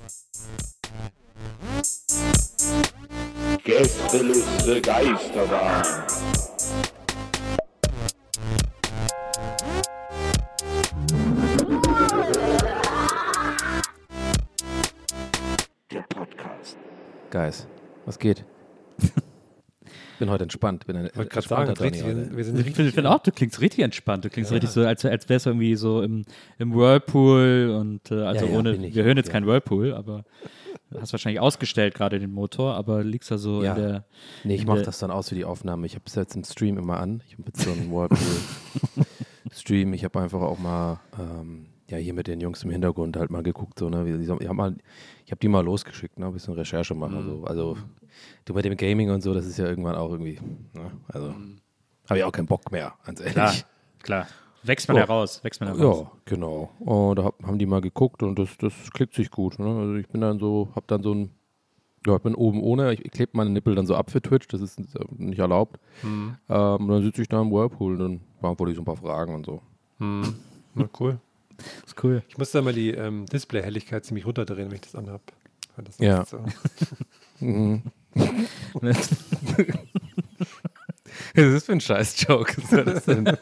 Gästeliste Geisterbahn. Der Podcast. Guys, was geht? Bin heute entspannt. Bin Ich wollte gerade sagen, wir sind Ich finde auch, du klingst richtig entspannt. Du klingst richtig so, als wärst du irgendwie so im Whirlpool und also Ja, ohne, bin ich, wir hören jetzt ja. kein Whirlpool, aber hast wahrscheinlich ausgestellt gerade den Motor, aber liegst da so Ja. in der... Nee, ich in mache der- das dann aus für die Aufnahme. Ich habe es jetzt im Stream immer an. Ich habe jetzt so einen Whirlpool-Stream. Ich habe einfach auch mal hier mit den Jungs im Hintergrund halt mal geguckt. So, ne? Ich habe die mal losgeschickt, ne? Ein bisschen Recherche machen. So. Also du mit dem Gaming und so, das ist ja irgendwann auch irgendwie, ne? Also habe ich auch keinen Bock mehr, ganz ehrlich. Klar. Wächst man So. heraus. Ja, genau. Und da haben die mal geguckt und das klickt sich gut. Ne? Also ich bin dann so, ich bin oben ohne, ich klebe meine Nippel dann so ab für Twitch, das ist nicht erlaubt. Und dann sitze ich da im Whirlpool und dann beantworte ich so ein paar Fragen und so. Na, cool. Das ist cool. Ich muss da mal die Display-Helligkeit ziemlich runterdrehen, wenn ich das anhab. Weil das Ja. ist so. Mhm. Was ist das für ein Scheiß-Joke? Was soll das denn? Das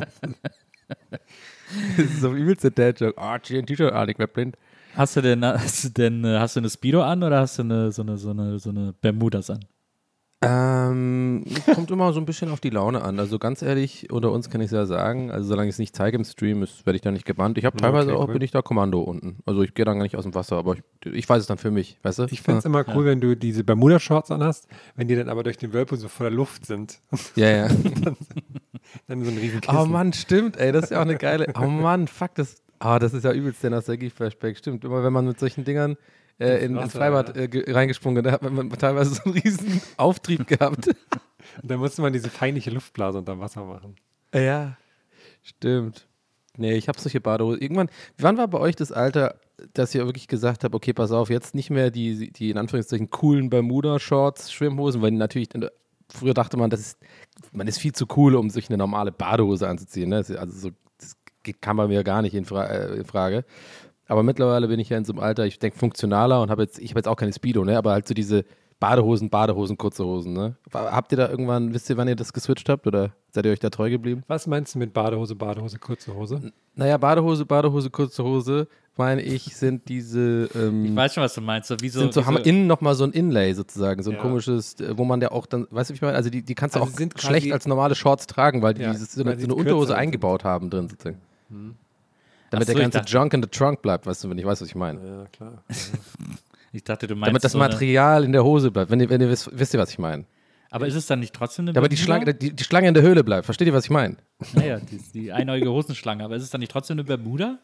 ist so übelste Dad-Joke. Zieh ein T-Shirt an, ich werd blind. Hast du eine Speedo an oder hast du so eine Bermudas an? Kommt immer so ein bisschen auf die Laune an. Also ganz ehrlich, unter uns kann ich es ja sagen, also solange ich es nicht zeige im Stream, werde ich da nicht gebannt. Ich habe teilweise okay, auch, cool. bin ich da Kommando unten. Also ich gehe dann gar nicht aus dem Wasser, aber ich weiß es dann für mich, weißt du? Ich finde es immer cool, wenn du diese Bermuda-Shorts anhast, wenn die dann aber durch den Whirlpool so voller Luft sind. Ja. Dann so ein riesen Kissen. Oh Mann, stimmt, ey, das ist ja auch eine geile, oh Mann, fuck, das ist ja übelst der Nostalgie-Flashback, stimmt. Immer wenn man mit solchen Dingern ins Freibad reingesprungen ist, da hat man teilweise so einen riesen Auftrieb gehabt. Und dann musste man diese peinliche Luftblase unter Wasser machen. Ja, stimmt. Nee, ich habe solche Badehose. Irgendwann, wann war bei euch das Alter, dass ihr wirklich gesagt habt, okay, pass auf, jetzt nicht mehr die in Anführungszeichen coolen Bermuda-Shorts, Schwimmhosen, weil natürlich, früher dachte man, man ist viel zu cool, um sich eine normale Badehose anzuziehen. Ne? Das kam bei mir gar nicht in Frage. Aber mittlerweile bin ich ja in so einem Alter, ich denke funktionaler und ich habe jetzt auch keine Speedo, ne? Aber halt so diese Badehosen, kurze Hosen, ne? Habt ihr da irgendwann, wisst ihr, wann ihr das geswitcht habt oder seid ihr euch da treu geblieben? Was meinst du mit Badehose, kurze Hose? Naja, Badehose, kurze Hose, meine ich, sind diese, Ich weiß schon, was du meinst. haben innen nochmal so ein Inlay sozusagen, so ein Ja. komisches, wo man ja auch dann, weißt du, wie ich meine? Also die kannst du Also auch sind quasi- schlecht als normale Shorts tragen, weil die Ja, so weil eine sie Unterhose kürzer eingebaut haben drin sozusagen. Damit Ach so, der ich ganze dachte- Junk in the Trunk bleibt, weißt du, wenn ich weiß, was ich meine. Ja, klar. Ich dachte, du meinst Damit das so eine, Material in der Hose bleibt, wenn ihr wisst ihr, was ich meine. aber ist es dann nicht trotzdem eine Damit die Bermuda? Schlange, die Schlange in der Höhle bleibt, versteht ihr, was ich meine? Naja, die einäugige Hosenschlange. Aber ist es dann nicht trotzdem eine Bermuda?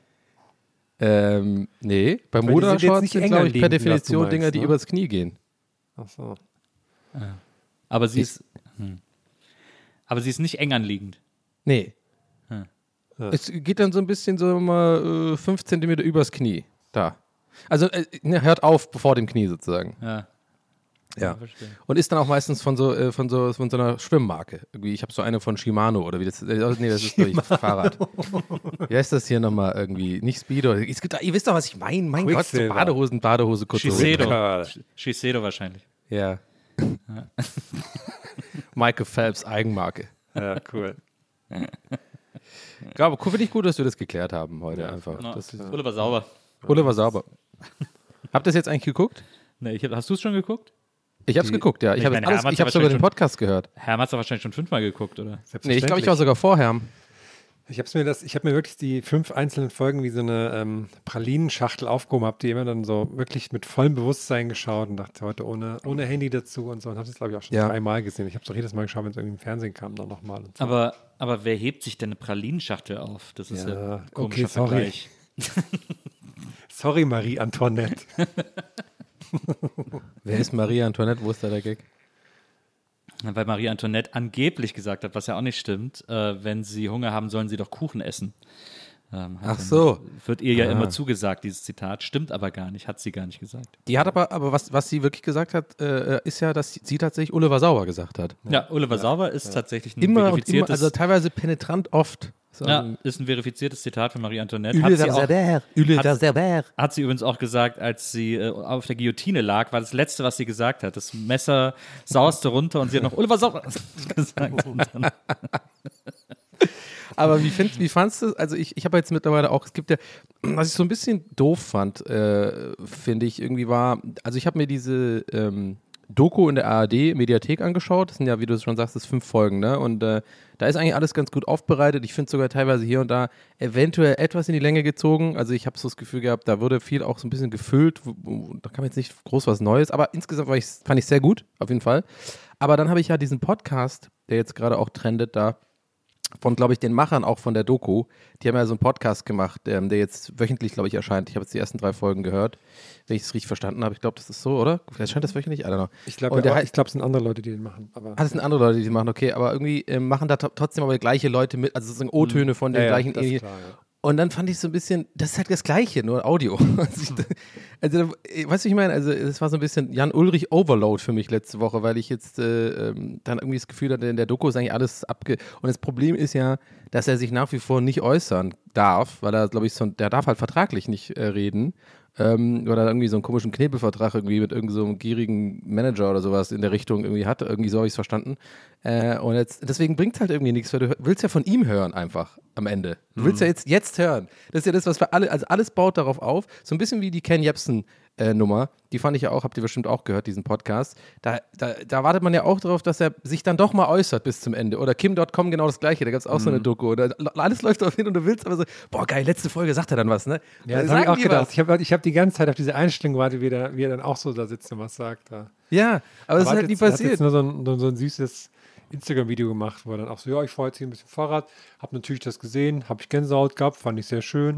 Nee, jetzt Bermuda-Shorts nicht sind, enger glaube ich, per liegen, was du Definition meinst, Dinger, die ne? übers Knie gehen. Ach so. Aber sie ist nicht eng anliegend. Nee. Hm. Ja. Es geht dann so ein bisschen so mal 5 Zentimeter übers Knie. Da. Also hört auf vor dem Knie sozusagen. Ja. Ja. Verstehe. Und ist dann auch meistens von so einer Schwimmmarke. Irgendwie, ich habe so eine von Shimano oder wie das. Nee, das ist durch Fahrrad. Wie heißt das hier nochmal irgendwie? Nicht Speedo. Es gibt, ihr wisst doch, was ich meine. Mein Gott, so Quicksilver. Badehose, kurze Hose. Shiseido. Karl. Shiseido wahrscheinlich. Ja. Michael Phelps Eigenmarke. Ja, cool. Ja, aber finde ich gut, dass wir das geklärt haben heute einfach. Genau. Das ist, Oliver sauber. Oliver sauber. Habt ihr das jetzt eigentlich geguckt? Nee, hast du es schon geguckt? Ich habe es geguckt, ja. Ich Ich habe meine, Hermann hat sogar wahrscheinlich den Podcast gehört. Herr hat es wahrscheinlich schon 5-mal geguckt, oder? Nee, ich glaube, ich war sogar vorher. Ich habe mir wirklich die 5 einzelnen Folgen wie so eine Pralinenschachtel aufgehoben, habe die immer dann so wirklich mit vollem Bewusstsein geschaut und dachte heute ohne Handy dazu und so und habe das, glaube ich, auch schon 3-mal gesehen. Ich habe es auch jedes Mal geschaut, wenn es irgendwie im Fernsehen kam, dann nochmal. So. Aber wer hebt sich denn eine Pralinenschachtel auf? Das ist ja ein komischer okay, sorry. Vergleich. Sorry, Marie Antoinette. Wer ist Marie Antoinette? Wo ist da der Gag? Weil Marie Antoinette angeblich gesagt hat, was ja auch nicht stimmt, wenn sie Hunger haben, sollen sie doch Kuchen essen. Ach so. Wird ihr ja immer zugesagt, dieses Zitat. Stimmt aber gar nicht, hat sie gar nicht gesagt. Die hat aber was sie wirklich gesagt hat, ist ja, dass sie tatsächlich Oliver Sauer gesagt hat. Ja, Oliver Sauer ist tatsächlich ein Immer und immer, verifiziertes... also teilweise penetrant oft Ist ein verifiziertes Zitat von Marie Antoinette. Hat sie übrigens auch gesagt, als sie auf der Guillotine lag, war das Letzte, was sie gesagt hat. Das Messer sauste runter und sie hat noch Oliver Sauber gesagt. Aber wie fandst du es? Also ich habe jetzt mittlerweile auch, es gibt ja, was ich so ein bisschen doof fand, finde ich, irgendwie war, also ich habe mir diese Doku in der ARD-Mediathek angeschaut. Das sind ja, wie du schon sagst, 5 Folgen, ne? Und da ist eigentlich alles ganz gut aufbereitet. Ich finde sogar teilweise hier und da eventuell etwas in die Länge gezogen. Also ich habe so das Gefühl gehabt, da wurde viel auch so ein bisschen gefüllt. Da kam jetzt nicht groß was Neues, aber insgesamt fand ich sehr gut, auf jeden Fall. Aber dann habe ich ja diesen Podcast, der jetzt gerade auch trendet da, von, glaube ich, den Machern auch von der Doku. Die haben ja so einen Podcast gemacht, der jetzt wöchentlich, glaube ich, erscheint. Ich habe jetzt die ersten 3 Folgen gehört, wenn ich es richtig verstanden habe. Ich glaube, das ist so, oder? Vielleicht erscheint das wöchentlich, I don't know. Ich glaube, es sind andere Leute, die den machen. Das sind andere Leute, die den machen, okay. Aber irgendwie machen da trotzdem aber gleiche Leute mit, also sozusagen O-Töne von den gleichen. Das ist klar, ja. Und dann fand ich so ein bisschen, das ist halt das Gleiche, nur Audio. Weißt du, ich meine? Also es war so ein bisschen Jan-Ulrich Overload für mich letzte Woche, weil ich jetzt dann irgendwie das Gefühl hatte, in der Doku ist eigentlich alles Und das Problem ist ja, dass er sich nach wie vor nicht äußern darf, weil er, glaube ich, der darf halt vertraglich nicht reden. Oder irgendwie so einen komischen Knebelvertrag irgendwie mit irgend so einem gierigen Manager oder sowas in der Richtung irgendwie hat. Irgendwie so habe ich es verstanden. Und deswegen bringt es halt irgendwie nichts, weil du willst ja von ihm hören einfach am Ende. Du willst ja jetzt hören. Das ist ja das, was wir alle, also alles baut darauf auf. So ein bisschen wie die Ken Jebsen Nummer, die fand ich ja auch, habt ihr bestimmt auch gehört, diesen Podcast. Da wartet man ja auch darauf, dass er sich dann doch mal äußert bis zum Ende. Oder Kim.com genau das Gleiche, da gab es auch so eine Doku. Oder alles läuft darauf hin und du willst aber so, boah geil, letzte Folge sagt er dann was, ne? Ja, das habe ich auch gedacht. Ich hab die ganze Zeit auf diese Einstellung gewartet, wie er dann auch so da sitzt und was sagt. Da. Ja, aber das ist halt nie passiert. Er hat jetzt nur so ein süßes Instagram-Video gemacht, wo er dann auch so, ja, ich fahre jetzt hier ein bisschen Fahrrad, hab natürlich das gesehen, hab ich Gänsehaut gehabt, fand ich sehr schön.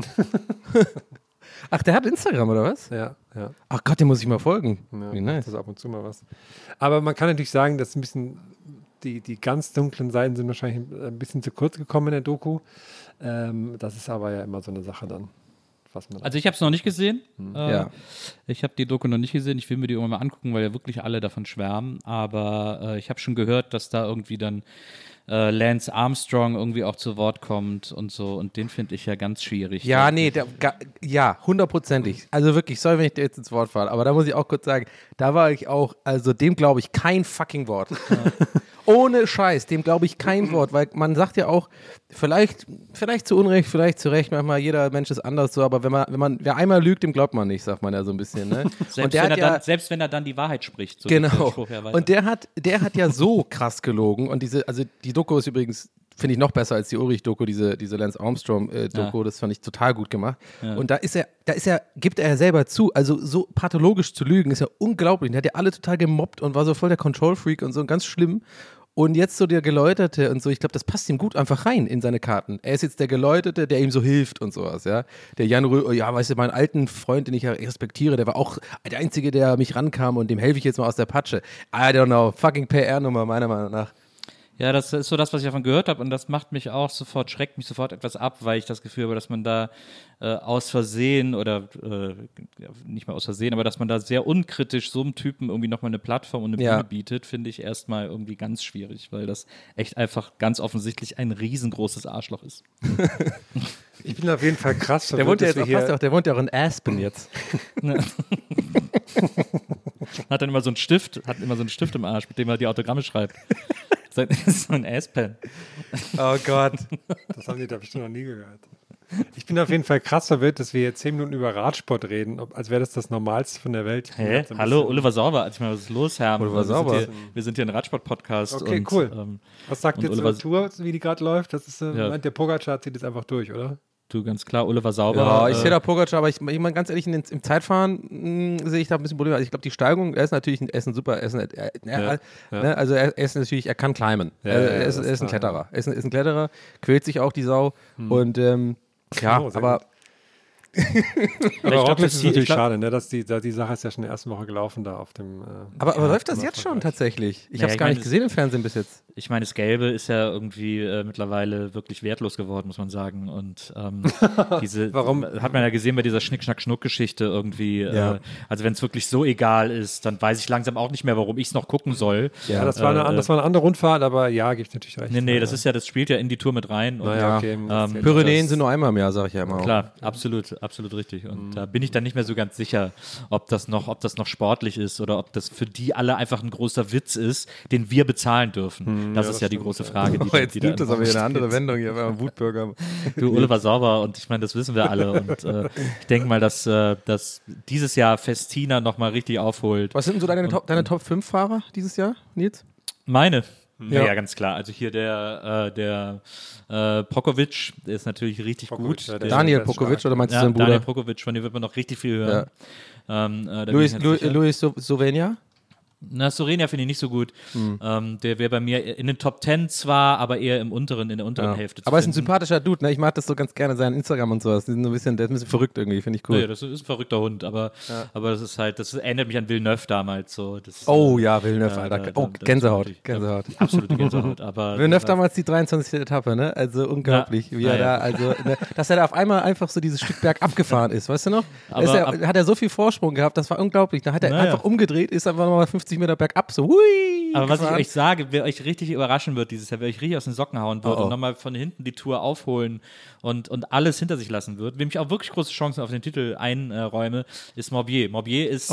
Ach, der hat Instagram, oder was? Ja. Ach Gott, dem muss ich mal folgen. Ja, wie nice. das ist ab und zu mal was. Aber man kann natürlich sagen, dass ein bisschen die ganz dunklen Seiten sind wahrscheinlich ein bisschen zu kurz gekommen in der Doku. Das ist aber ja immer so eine Sache dann. Also ich habe es noch nicht gesehen. Ja. Ich habe die Doku noch nicht gesehen. Ich will mir die irgendwann mal angucken, weil ja wirklich alle davon schwärmen. Aber ich habe schon gehört, dass da irgendwie dann Lance Armstrong irgendwie auch zu Wort kommt und so. Und den finde ich ja ganz schwierig. Ja, nee, ja, 100%. Also wirklich, sorry, wenn ich dir jetzt ins Wort falle, aber da muss ich auch kurz sagen, da war ich auch, also dem glaube ich kein fucking Wort. Ja. Ohne Scheiß, dem glaube ich kein Wort, weil man sagt ja auch, vielleicht zu Unrecht, vielleicht zu Recht, manchmal jeder Mensch ist anders so, aber wer einmal lügt, dem glaubt man nicht, sagt man ja so ein bisschen, ne? Selbst wenn er dann die Wahrheit spricht. So genau. Und der hat ja so krass gelogen und die Doku ist übrigens, finde ich noch besser als die Ulrich-Doku, diese Lance Armstrong-Doku, das fand ich total gut gemacht. Ja. Und gibt er selber zu, also so pathologisch zu lügen, ist ja unglaublich. Der hat ja alle total gemobbt und war so voll der Control-Freak und so ganz schlimm. Und jetzt so der Geläuterte und so, ich glaube, das passt ihm gut einfach rein in seine Karten. Er ist jetzt der Geläuterte, der ihm so hilft und sowas, ja. Der Jan weißt du, meinen alten Freund, den ich ja respektiere, der war auch der Einzige, der mich rankam und dem helfe ich jetzt mal aus der Patsche. I don't know, fucking PR-Nummer, meiner Meinung nach. Ja, das ist so das, was ich davon gehört habe und das macht mich auch schreckt mich sofort etwas ab, weil ich das Gefühl habe, dass man da aus Versehen oder nicht mal aus Versehen, aber dass man da sehr unkritisch so einem Typen irgendwie nochmal eine Plattform und eine Bühne bietet, finde ich erstmal irgendwie ganz schwierig, weil das echt einfach ganz offensichtlich ein riesengroßes Arschloch ist. Ich bin auf jeden Fall krass. Der wohnt ja auch in Aspen jetzt. Hat immer so einen Stift im Arsch, mit dem er die Autogramme schreibt. Das ist so ein Aspen. Oh Gott. Das haben die da bestimmt noch nie gehört. Ich bin auf jeden Fall krass verwirrt, dass wir jetzt 10 Minuten über Radsport reden, als wäre das Normalste von der Welt. Hä? Hallo, Oliver Sauber. Was ist los, Herr? Oliver Sauber. Wir sind hier ein Radsport-Podcast. Okay, cool. Was sagt jetzt zur Tour, wie die gerade läuft? Das ist, der Pogacar zieht jetzt einfach durch, oder? Du, ganz klar, Oliver Sauber. Ja, ich sehe da Pogacar, aber ich meine ganz ehrlich, im Zeitfahren sehe ich da ein bisschen Probleme. Also ich glaube, die Steigung, er ist ein super, ne, also er ist natürlich, er kann climben. Er ist ein Kletterer. Er ist ein Kletterer, quält sich auch die Sau und aber Aber Roglic ist natürlich schade, ne? Die Sache ist ja schon in der ersten Woche gelaufen da auf dem. Aber läuft das jetzt schon tatsächlich? Ich habe es gar nicht gesehen im Fernsehen bis jetzt. Ich meine, das Gelbe ist ja irgendwie mittlerweile wirklich wertlos geworden, muss man sagen. Und Warum? Hat man ja gesehen bei dieser Schnick-Schnack-Schnuck-Geschichte irgendwie. Also wenn es wirklich so egal ist, dann weiß ich langsam auch nicht mehr, warum ich es noch gucken soll. Ja, das war eine andere Rundfahrt, aber ja, gebe ich natürlich recht. Nee, das spielt ja in die Tour mit rein. Und, okay. Pyrenäen sind nur einmal im Jahr, sage ich ja immer. Klar, absolut richtig. Und da bin ich dann nicht mehr so ganz sicher, ob das noch sportlich ist oder ob das für die alle einfach ein großer Witz ist, den wir bezahlen dürfen. Das ist ja die große Frage. Jetzt nimmt das aber hier eine andere Wendung, hier war ein Wutbürger. Du, Oliver Sauber, und ich meine, das wissen wir alle. Und ich denke mal, dass dieses Jahr Festina nochmal richtig aufholt. Was sind so deine Top 5 Fahrer dieses Jahr, Nils? Meine? Ja, ganz klar. Also hier der Pokovic, der ist natürlich richtig gut. Ja, Daniel Pokovic, oder meinst du seinen Bruder? Daniel Pokovic, von dem wird man noch richtig viel hören. Ja. Luis Sovenia? Na, Sorenia finde ich nicht so gut. Der wäre bei mir in den Top 10 zwar, aber eher in der unteren Hälfte. Aber er ist ein sympathischer Dude, ne? Ich mag das so ganz gerne, sein Instagram und sowas. Der ist ein bisschen verrückt irgendwie, finde ich cool. Ja, das ist ein verrückter Hund, aber das ist halt, das erinnert mich an Villeneuve damals so. Villeneuve, Alter. Gänsehaut. Absolute Gänsehaut. Aber Villeneuve damals die 23. Etappe, ne? Also unglaublich, wie er da, also, ne? Dass er da auf einmal einfach so dieses Stück Berg abgefahren ist, weißt du noch? Hat er so viel Vorsprung gehabt, das war unglaublich. Da hat er einfach umgedreht, ist einfach nochmal 50 Meter bergab, so hui. Aber was ich euch sage, wer euch richtig überraschen wird dieses Jahr, wer euch richtig aus den Socken hauen wird und nochmal von hinten die Tour aufholen und alles hinter sich lassen wird, wem ich auch wirklich große Chancen auf den Titel einräume, ist Morbier. Morbier ist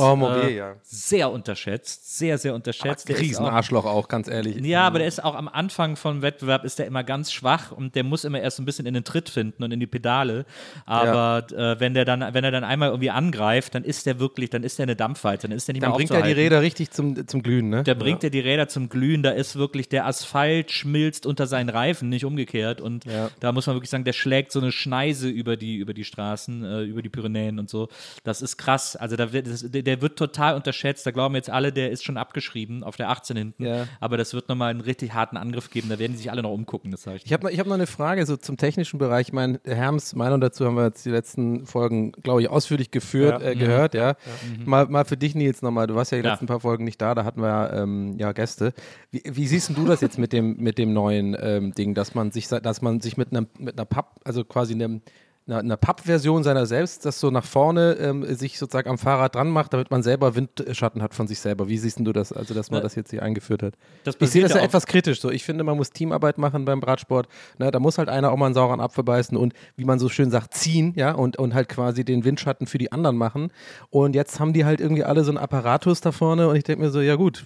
sehr unterschätzt, sehr, sehr unterschätzt. Riesenarschloch auch, ganz ehrlich. Ja, aber der ist auch am Anfang vom Wettbewerb ist der immer ganz schwach und der muss immer erst ein bisschen in den Tritt finden und in die Pedale. Aber wenn er dann einmal irgendwie angreift, dann ist der eine Dampfwalze, dann ist der nicht mehr aufzuhalten. Dann bringt er die Räder richtig zum Glühen, ne? Da bringt er die Räder zum Glühen, da ist wirklich der Asphalt schmilzt unter seinen Reifen, nicht umgekehrt. Und da muss man wirklich sagen, der schlägt so eine Schneise über die Straßen, über die Pyrenäen und so. Das ist krass. Also der wird total unterschätzt. Da glauben jetzt alle, der ist schon abgeschrieben auf der 18 hinten. Ja. Aber das wird nochmal einen richtig harten Angriff geben. Da werden die sich alle noch umgucken, das sage ich. Ich hab noch eine Frage so zum technischen Bereich. Ich meine, Herms Meinung dazu haben wir jetzt die letzten Folgen, glaube ich, ausführlich gehört. Ja. Mal für dich, Nils, nochmal. Du warst ja die letzten paar Folgen nicht da hatten wir Gäste. Wie siehst du das jetzt mit dem neuen Ding, dass man sich mit einer Papp, also quasi einer Papp-Version seiner selbst, das so nach vorne sich sozusagen am Fahrrad dran macht, damit man selber Windschatten hat von sich selber. Wie siehst du das, also dass man das jetzt hier eingeführt hat? Ich sehe das ja etwas kritisch so. Ich finde, man muss Teamarbeit machen beim Radsport. Ne? Da muss halt einer auch mal einen sauren Apfel beißen und, wie man so schön sagt, ziehen, ja, und halt quasi den Windschatten für die anderen machen. Und jetzt haben die halt irgendwie alle so einen Apparatus da vorne und ich denke mir so, ja gut.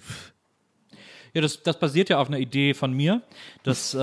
Ja, das basiert ja auf einer Idee von mir. Diese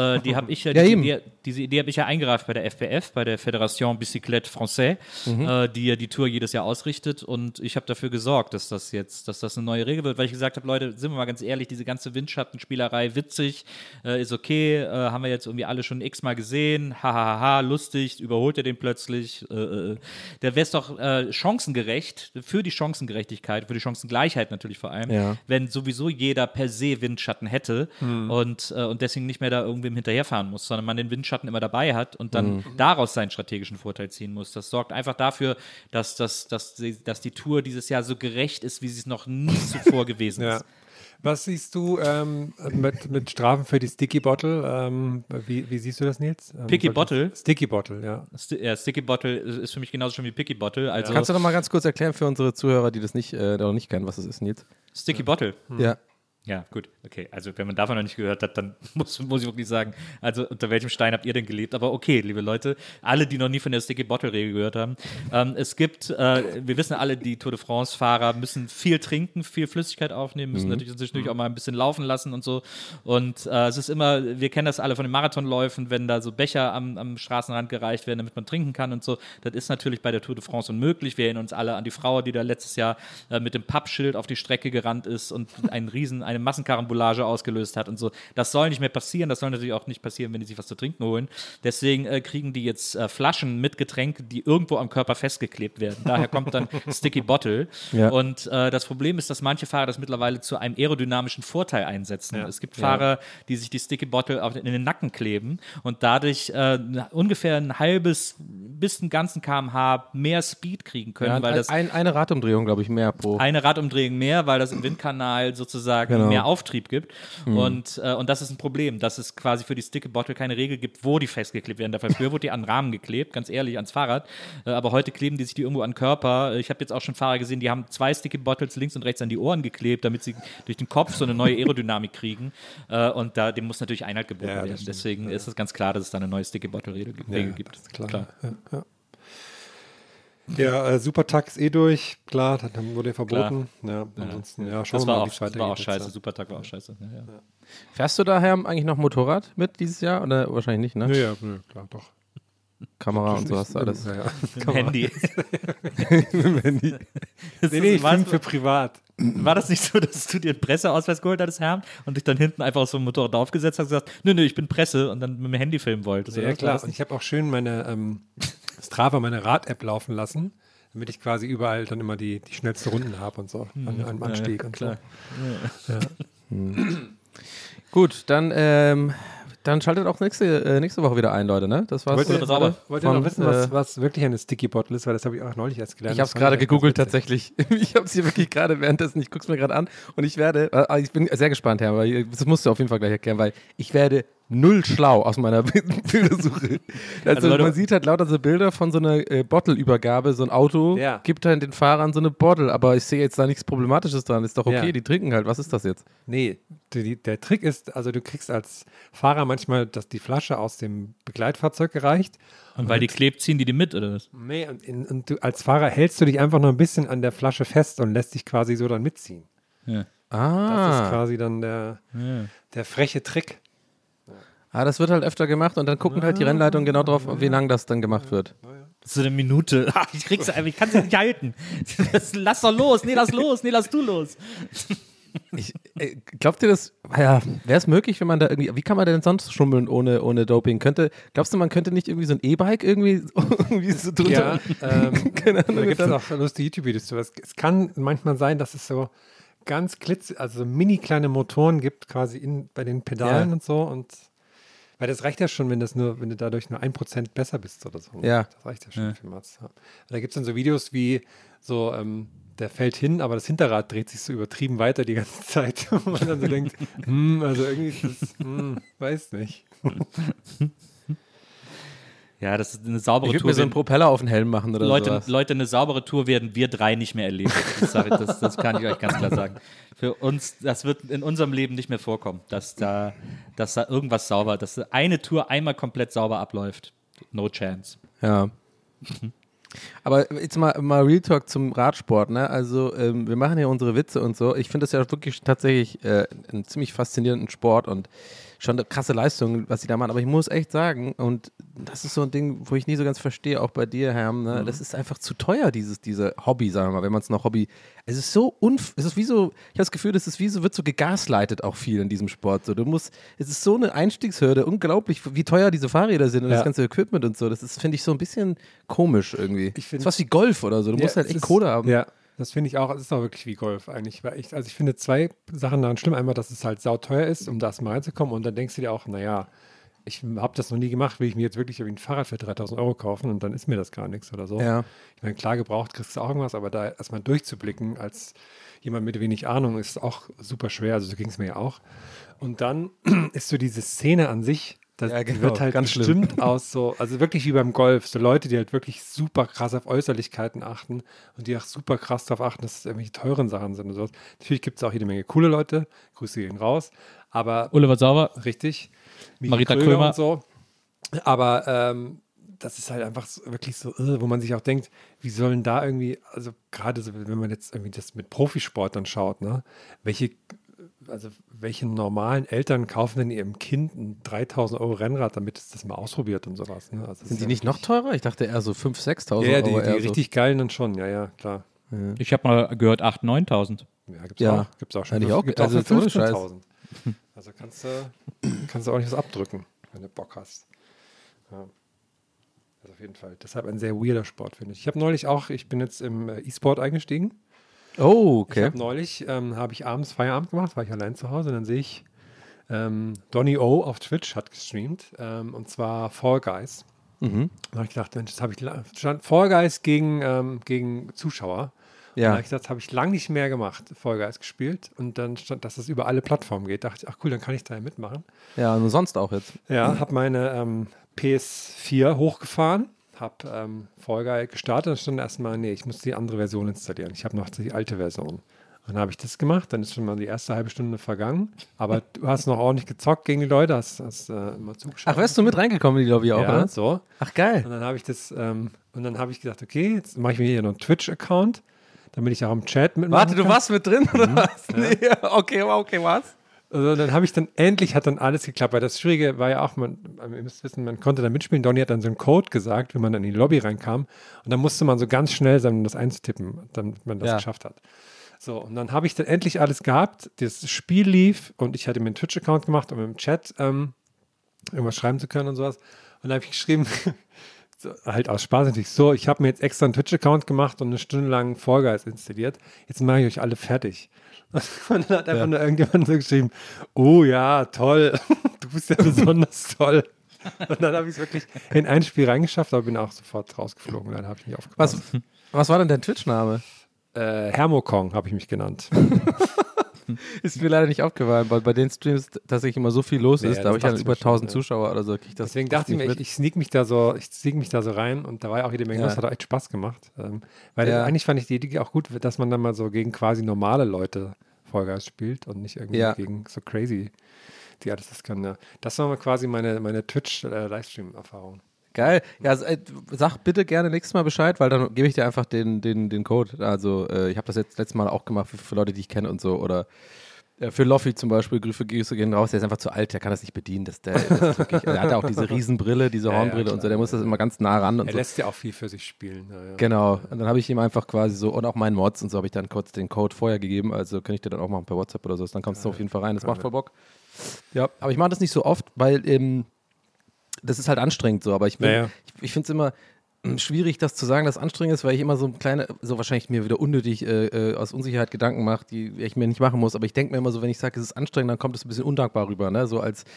Idee habe ich ja eingereicht bei der FBF, bei der Fédération Bicyclette Française, die ja die Tour jedes Jahr ausrichtet. Und ich habe dafür gesorgt, dass das eine neue Regel wird, weil ich gesagt habe, Leute, sind wir mal ganz ehrlich, diese ganze Windschattenspielerei, witzig, ist okay, haben wir jetzt irgendwie alle schon x-mal gesehen, hahaha, lustig, überholt er den plötzlich. Der wäre es doch chancengerecht, für die Chancengerechtigkeit, für die Chancengleichheit natürlich vor allem, wenn sowieso jeder per se Windschatten hätte und deswegen nicht mehr da irgendwem hinterherfahren muss, sondern man den Windschatten immer dabei hat und dann daraus seinen strategischen Vorteil ziehen muss. Das sorgt einfach dafür, dass die Tour dieses Jahr so gerecht ist, wie sie es noch nie zuvor gewesen ist. Was siehst du mit Strafen für die Sticky Bottle? Wie siehst du das, Nils? Picky Bottle? Sticky Bottle, ja. Sticky Bottle ist für mich genauso schon wie Picky Bottle. Also Kannst du noch mal ganz kurz erklären für unsere Zuhörer, die das noch nicht kennen, was das ist, Nils? Sticky Bottle? Ja. Ja, gut, okay. Also wenn man davon noch nicht gehört hat, dann muss ich wirklich sagen, also unter welchem Stein habt ihr denn gelebt? Aber okay, liebe Leute, alle, die noch nie von der Sticky-Bottle-Regel gehört haben, es gibt, wir wissen alle, die Tour de France-Fahrer müssen viel trinken, viel Flüssigkeit aufnehmen, müssen natürlich auch mal ein bisschen laufen lassen und so. Und es ist immer, wir kennen das alle von den Marathonläufen, wenn da so Becher am Straßenrand gereicht werden, damit man trinken kann und so. Das ist natürlich bei der Tour de France unmöglich. Wir erinnern uns alle an die Frau, die da letztes Jahr mit dem Pappschild auf die Strecke gerannt ist und eine eine Massenkarambolage ausgelöst hat und so. Das soll nicht mehr passieren. Das soll natürlich auch nicht passieren, wenn die sich was zu trinken holen. Deswegen kriegen die jetzt Flaschen mit Getränken, die irgendwo am Körper festgeklebt werden. Daher kommt dann Sticky Bottle. Ja. Und das Problem ist, dass manche Fahrer das mittlerweile zu einem aerodynamischen Vorteil einsetzen. Ja. Es gibt Fahrer, die sich die Sticky Bottle in den Nacken kleben und dadurch ungefähr ein halbes bis einen ganzen km/h mehr Speed kriegen können. Ja, weil das eine Radumdrehung, glaube ich, mehr pro. Eine Radumdrehung mehr, weil das im Windkanal sozusagen mehr Auftrieb gibt. Und das ist ein Problem, dass es quasi für die Sticky Bottle keine Regel gibt, wo die festgeklebt werden. Dafür früher wurde die an den Rahmen geklebt, ganz ehrlich, ans Fahrrad. Aber heute kleben die sich die irgendwo an den Körper. Ich habe jetzt auch schon Fahrer gesehen, die haben 2 Sticky Bottles links und rechts an die Ohren geklebt, damit sie durch den Kopf so eine neue Aerodynamik kriegen. Und dem muss natürlich Einhalt geboten werden. Deswegen ist es ganz klar, dass es da eine neue Sticky Bottle-Regel gibt. Ist klar. Ja, Supertag ist durch, klar, dann wurde er verboten. Ja, ansonsten, schauen wir mal, wie es weitergeht. Das war auch scheiße, Supertag war auch scheiße. Ja. Fährst du daher eigentlich noch Motorrad mit dieses Jahr? Oder wahrscheinlich nicht, ne? Ja, klar, doch. Kamera und so hast du alles. Mit dem Handy. Nee, ich bin für privat. War das nicht so, dass du dir einen Presseausweis geholt hattest, Herr, und dich dann hinten einfach auf so ein Motorrad draufgesetzt hast und gesagt, nö, ich bin Presse und dann mit dem Handy filmen wolltest? Ja, klar. Und ich habe auch schön meine Strava, meine Rad-App laufen lassen, damit ich quasi überall dann immer die schnellsten Runden habe und so an einem Anstieg und klar. So. Ja. Gut, dann schaltet auch nächste Woche wieder ein, Leute, ne? Das war's. Wollt ihr noch wissen, was wirklich eine Sticky Bottle ist? Weil das habe ich auch neulich erst gelernt. Ich habe es gerade gegoogelt tatsächlich. Ich habe es hier wirklich gerade währenddessen, ich gucke es mir gerade an und ich bin sehr gespannt, Herr, weil das musst du auf jeden Fall gleich erklären, weil ich werde null schlau aus meiner Bildersuche. Also man sieht halt lauter so Bilder von so einer Bottle-Übergabe, so ein Auto gibt halt den Fahrern so eine Bottle, aber ich sehe jetzt da nichts Problematisches dran. Ist doch okay, die trinken halt. Was ist das jetzt? Nee, der Trick ist, also du kriegst als Fahrer manchmal die Flasche aus dem Begleitfahrzeug gereicht. Und weil die klebt, ziehen die mit, oder was? Nee, und du als Fahrer hältst du dich einfach noch ein bisschen an der Flasche fest und lässt dich quasi so dann mitziehen. Ja. Das ist quasi dann der freche Trick. Das wird halt öfter gemacht und dann gucken halt die Rennleitungen genau drauf, wie lang das dann gemacht wird. Das ist so eine Minute. Ich kann sie nicht halten. Lass doch los. Nee, lass du los. Glaubt ihr das, wäre es möglich, wenn man da irgendwie, wie kann man denn sonst schummeln ohne Doping? Glaubst du, man könnte nicht irgendwie so ein E-Bike irgendwie so drunter? Ja, keine Ahnung. Da gibt es auch lustige YouTube-Videos zu. Es kann manchmal sein, dass es so ganz also mini kleine Motoren gibt quasi bei den Pedalen und so und weil das reicht ja schon, wenn du dadurch nur 1% besser bist oder so. Ja. Das reicht ja schon für Mats. Ja. Da gibt es dann so Videos wie so, der fällt hin, aber das Hinterrad dreht sich so übertrieben weiter die ganze Zeit. Und man dann so denkt, also irgendwie ist das, weiß nicht. Ja, das ist eine saubere Tour. Ich würde mir so einen Propeller auf den Helm machen oder sowas. Leute, eine saubere Tour werden wir 3 nicht mehr erleben. Das kann ich euch ganz klar sagen. Für uns, das wird in unserem Leben nicht mehr vorkommen, dass da irgendwas sauber, dass eine Tour einmal komplett sauber abläuft. No chance. Ja. Aber jetzt mal Real Talk zum Radsport, ne? Also wir machen ja unsere Witze und so. Ich finde das ja wirklich tatsächlich einen ziemlich faszinierenden Sport und schon eine krasse Leistung, was sie da machen. Aber ich muss echt sagen, und das ist so ein Ding, wo ich nie so ganz verstehe, auch bei dir, Herr, ne? Das ist einfach zu teuer, diese Hobby, sagen wir mal, wenn man es noch Hobby. Es ist so es ist wie so, ich habe das Gefühl, das ist wie so, wird so gegaslightet auch viel in diesem Sport. So, es ist so eine Einstiegshürde, unglaublich, wie teuer diese Fahrräder sind und das ganze Equipment und so. Das ist, finde ich, so ein bisschen komisch irgendwie. Das ist was wie Golf oder so. Du musst halt echt Kohle haben. Ja. Das finde ich auch, es ist auch wirklich wie Golf eigentlich. Weil ich finde 2 Sachen daran schlimm. Einmal, dass es halt sauteuer ist, um da erstmal reinzukommen. Und dann denkst du dir auch, naja, ich habe das noch nie gemacht, will ich mir jetzt wirklich ein Fahrrad für 3.000 Euro kaufen und dann ist mir das gar nichts oder so. Ja. Ich meine, klar, gebraucht kriegst du auch irgendwas, aber da erstmal durchzublicken als jemand mit wenig Ahnung ist auch super schwer. Also so ging es mir ja auch. Und dann ist so diese Szene an sich, das wird halt ganz bestimmt aus so, also wirklich wie beim Golf, so Leute, die halt wirklich super krass auf Äußerlichkeiten achten und die auch super krass darauf achten, dass es irgendwelche teuren Sachen sind und sowas. Natürlich gibt es auch jede Menge coole Leute, Grüße gehen raus, aber Oliver Sauber. Richtig. Marita Krömer. Und so. Aber das ist halt einfach so, wirklich so, wo man sich auch denkt, wie sollen da irgendwie, also gerade so, wenn man jetzt irgendwie das mit Profisport dann schaut, ne, welche normalen Eltern kaufen denn ihrem Kind ein 3.000 Euro Rennrad, damit es das mal ausprobiert und sowas. Ne? Also sind die nicht noch teurer? Ich dachte eher so 5.000, 6.000 Euro. Ja, die richtig geilen dann schon, ja, klar. Ja. Ich habe mal gehört 8.000, 9.000. Ja, gibt's auch schon. Eigentlich auch. Gibt's auch Also für ohne Scheiß. 15.000. Also kannst du auch nicht was abdrücken, wenn du Bock hast. Ja. Also auf jeden Fall. Deshalb ein sehr weirder Sport, finde ich. Ich habe neulich auch, ich bin jetzt im E-Sport eingestiegen. Oh, Ich okay. habe neulich, habe ich abends Feierabend gemacht, war ich allein zu Hause und dann sehe ich, Donny O auf Twitch hat gestreamt, und zwar Fall Guys. Mhm. Da habe ich gedacht, Mensch, das habe ich stand Fall Guys gegen Zuschauer. Und da habe ich gesagt, das habe ich lange nicht mehr gemacht, Fall Guys gespielt. Und dann stand, dass das über alle Plattformen geht. Da dachte ich, ach cool, dann kann ich da ja mitmachen. Ja, nur sonst auch jetzt. Ja, habe meine PS4 hochgefahren, habe Fall Guys gestartet und stand erstmal, nee, ich muss die andere Version installieren. Ich habe noch die alte Version. Und dann habe ich das gemacht, dann ist schon mal die erste halbe Stunde vergangen. Aber du hast noch ordentlich gezockt gegen die Leute, hast immer zugeschaut. Ach, wärst du mit reingekommen in die Lobby auch, ja, oder? so. Ach, geil. Und dann habe ich gedacht, okay, jetzt mache ich mir hier noch einen Twitch-Account, damit ich auch im Chat mitmachen Warte, du kann. warst mit drin, oder was? Nee, okay, was? Also dann habe ich endlich hat dann alles geklappt, weil das Schwierige war ja auch, ihr müsst wissen, man konnte da mitspielen. Donny hat dann so einen Code gesagt, wenn man dann in die Lobby reinkam. Und dann musste man so ganz schnell sein, um das einzutippen, damit man das geschafft hat. So, und dann habe ich dann endlich alles gehabt. Das Spiel lief und ich hatte mir einen Twitch-Account gemacht, um im Chat irgendwas schreiben zu können und sowas. Und dann habe ich geschrieben, so, halt aus Spaß natürlich so, ich habe mir jetzt extra einen Twitch-Account gemacht und eine Stunde lang Fall Guys installiert. Jetzt mache ich euch alle fertig. Und dann hat einfach nur irgendjemand so geschrieben, oh ja, toll, du bist ja besonders toll. Und dann habe ich es wirklich in ein Spiel reingeschafft, aber bin auch sofort rausgeflogen. Dann habe ich nicht aufgepasst. Was war denn dein Twitch-Name? Hermokong habe ich mich genannt. Ist mir leider nicht aufgefallen, weil bei den Streams tatsächlich immer so viel los Nee, ist. das Da habe ich dann dachte ich über mir schon, 1000 Zuschauer oder so. Deswegen dachte ich mir, ich sneak mich da so rein und da war ja auch jede Menge, das hat auch echt Spaß gemacht. Weil eigentlich fand ich die Idee auch gut, dass man dann mal so gegen quasi normale Leute Fall Guys spielt und nicht irgendwie gegen so crazy, die alles das können. Ja. Das war mal quasi meine Twitch-Livestream-Erfahrung. Geil. Ja, sag bitte gerne nächstes Mal Bescheid, weil dann gebe ich dir einfach den Code. Also ich habe das jetzt letztes Mal auch gemacht für Leute, die ich kenne und so. Oder für Loffi zum Beispiel, Grüße gehen raus. Der ist einfach zu alt, der kann das nicht bedienen. Das ist wirklich, der hat ja auch diese Riesenbrille, diese Hornbrille und so. Der muss das immer ganz nah ran. Und Er so. lässt ja auch viel für sich spielen. Ja. Genau. Und dann habe ich ihm einfach quasi so, und auch meinen Mods und so, habe ich dann kurz den Code vorher gegeben. Also kann ich dir dann auch machen per WhatsApp oder so. Dann kommst du auf jeden Fall rein. Das macht voll Bock. Ja, aber ich mache das nicht so oft, weil das ist halt anstrengend so, aber ich finde es immer schwierig, das zu sagen, dass es anstrengend ist, weil ich immer so so wahrscheinlich mir wieder unnötig aus Unsicherheit Gedanken mache, die ich mir nicht machen muss, aber ich denke mir immer so, wenn ich sage, es ist anstrengend, dann kommt es ein bisschen undankbar rüber, ne?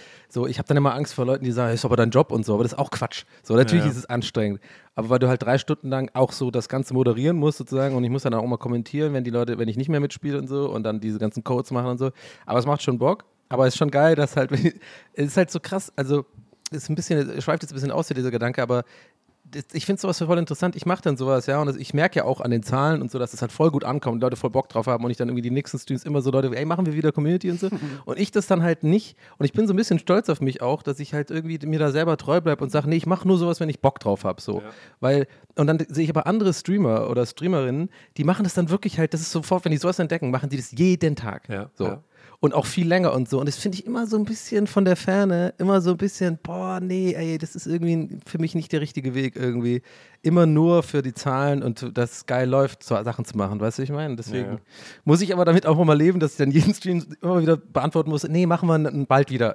Ich habe dann immer Angst vor Leuten, die sagen, ist aber dein Job und so, aber das ist auch Quatsch. So, natürlich ist es anstrengend, aber weil du halt 3 Stunden lang auch so das Ganze moderieren musst sozusagen und ich muss dann auch mal kommentieren, wenn ich nicht mehr mitspiele und so und dann diese ganzen Codes machen und so, aber es macht schon Bock, aber es ist schon geil, dass halt, es ist halt so krass, also es schweift jetzt ein bisschen aus, dieser Gedanke, aber ich finde sowas voll interessant. Ich mache dann sowas, ja, und ich merke ja auch an den Zahlen und so, dass es halt voll gut ankommt und Leute voll Bock drauf haben und ich dann irgendwie die nächsten Streams immer so Leute, ey, machen wir wieder Community und so. Und ich das dann halt nicht. Und ich bin so ein bisschen stolz auf mich auch, dass ich halt irgendwie mir da selber treu bleibe und sage, nee, ich mache nur sowas, wenn ich Bock drauf habe, so. Ja. Und dann sehe ich aber andere Streamer oder Streamerinnen, die machen das dann wirklich halt, das ist sofort, wenn die sowas entdecken, machen die das jeden Tag. Ja, so. ja. Und auch viel länger und so. Und das finde ich immer so ein bisschen von der Ferne, immer so ein bisschen, boah, nee, ey, das ist irgendwie für mich nicht der richtige Weg irgendwie. Immer nur für die Zahlen und dass es geil läuft, so Sachen zu machen, weißt du, ich meine? Deswegen muss ich aber damit auch mal leben, dass ich dann jeden Stream immer wieder beantworten muss, nee, machen wir bald wieder.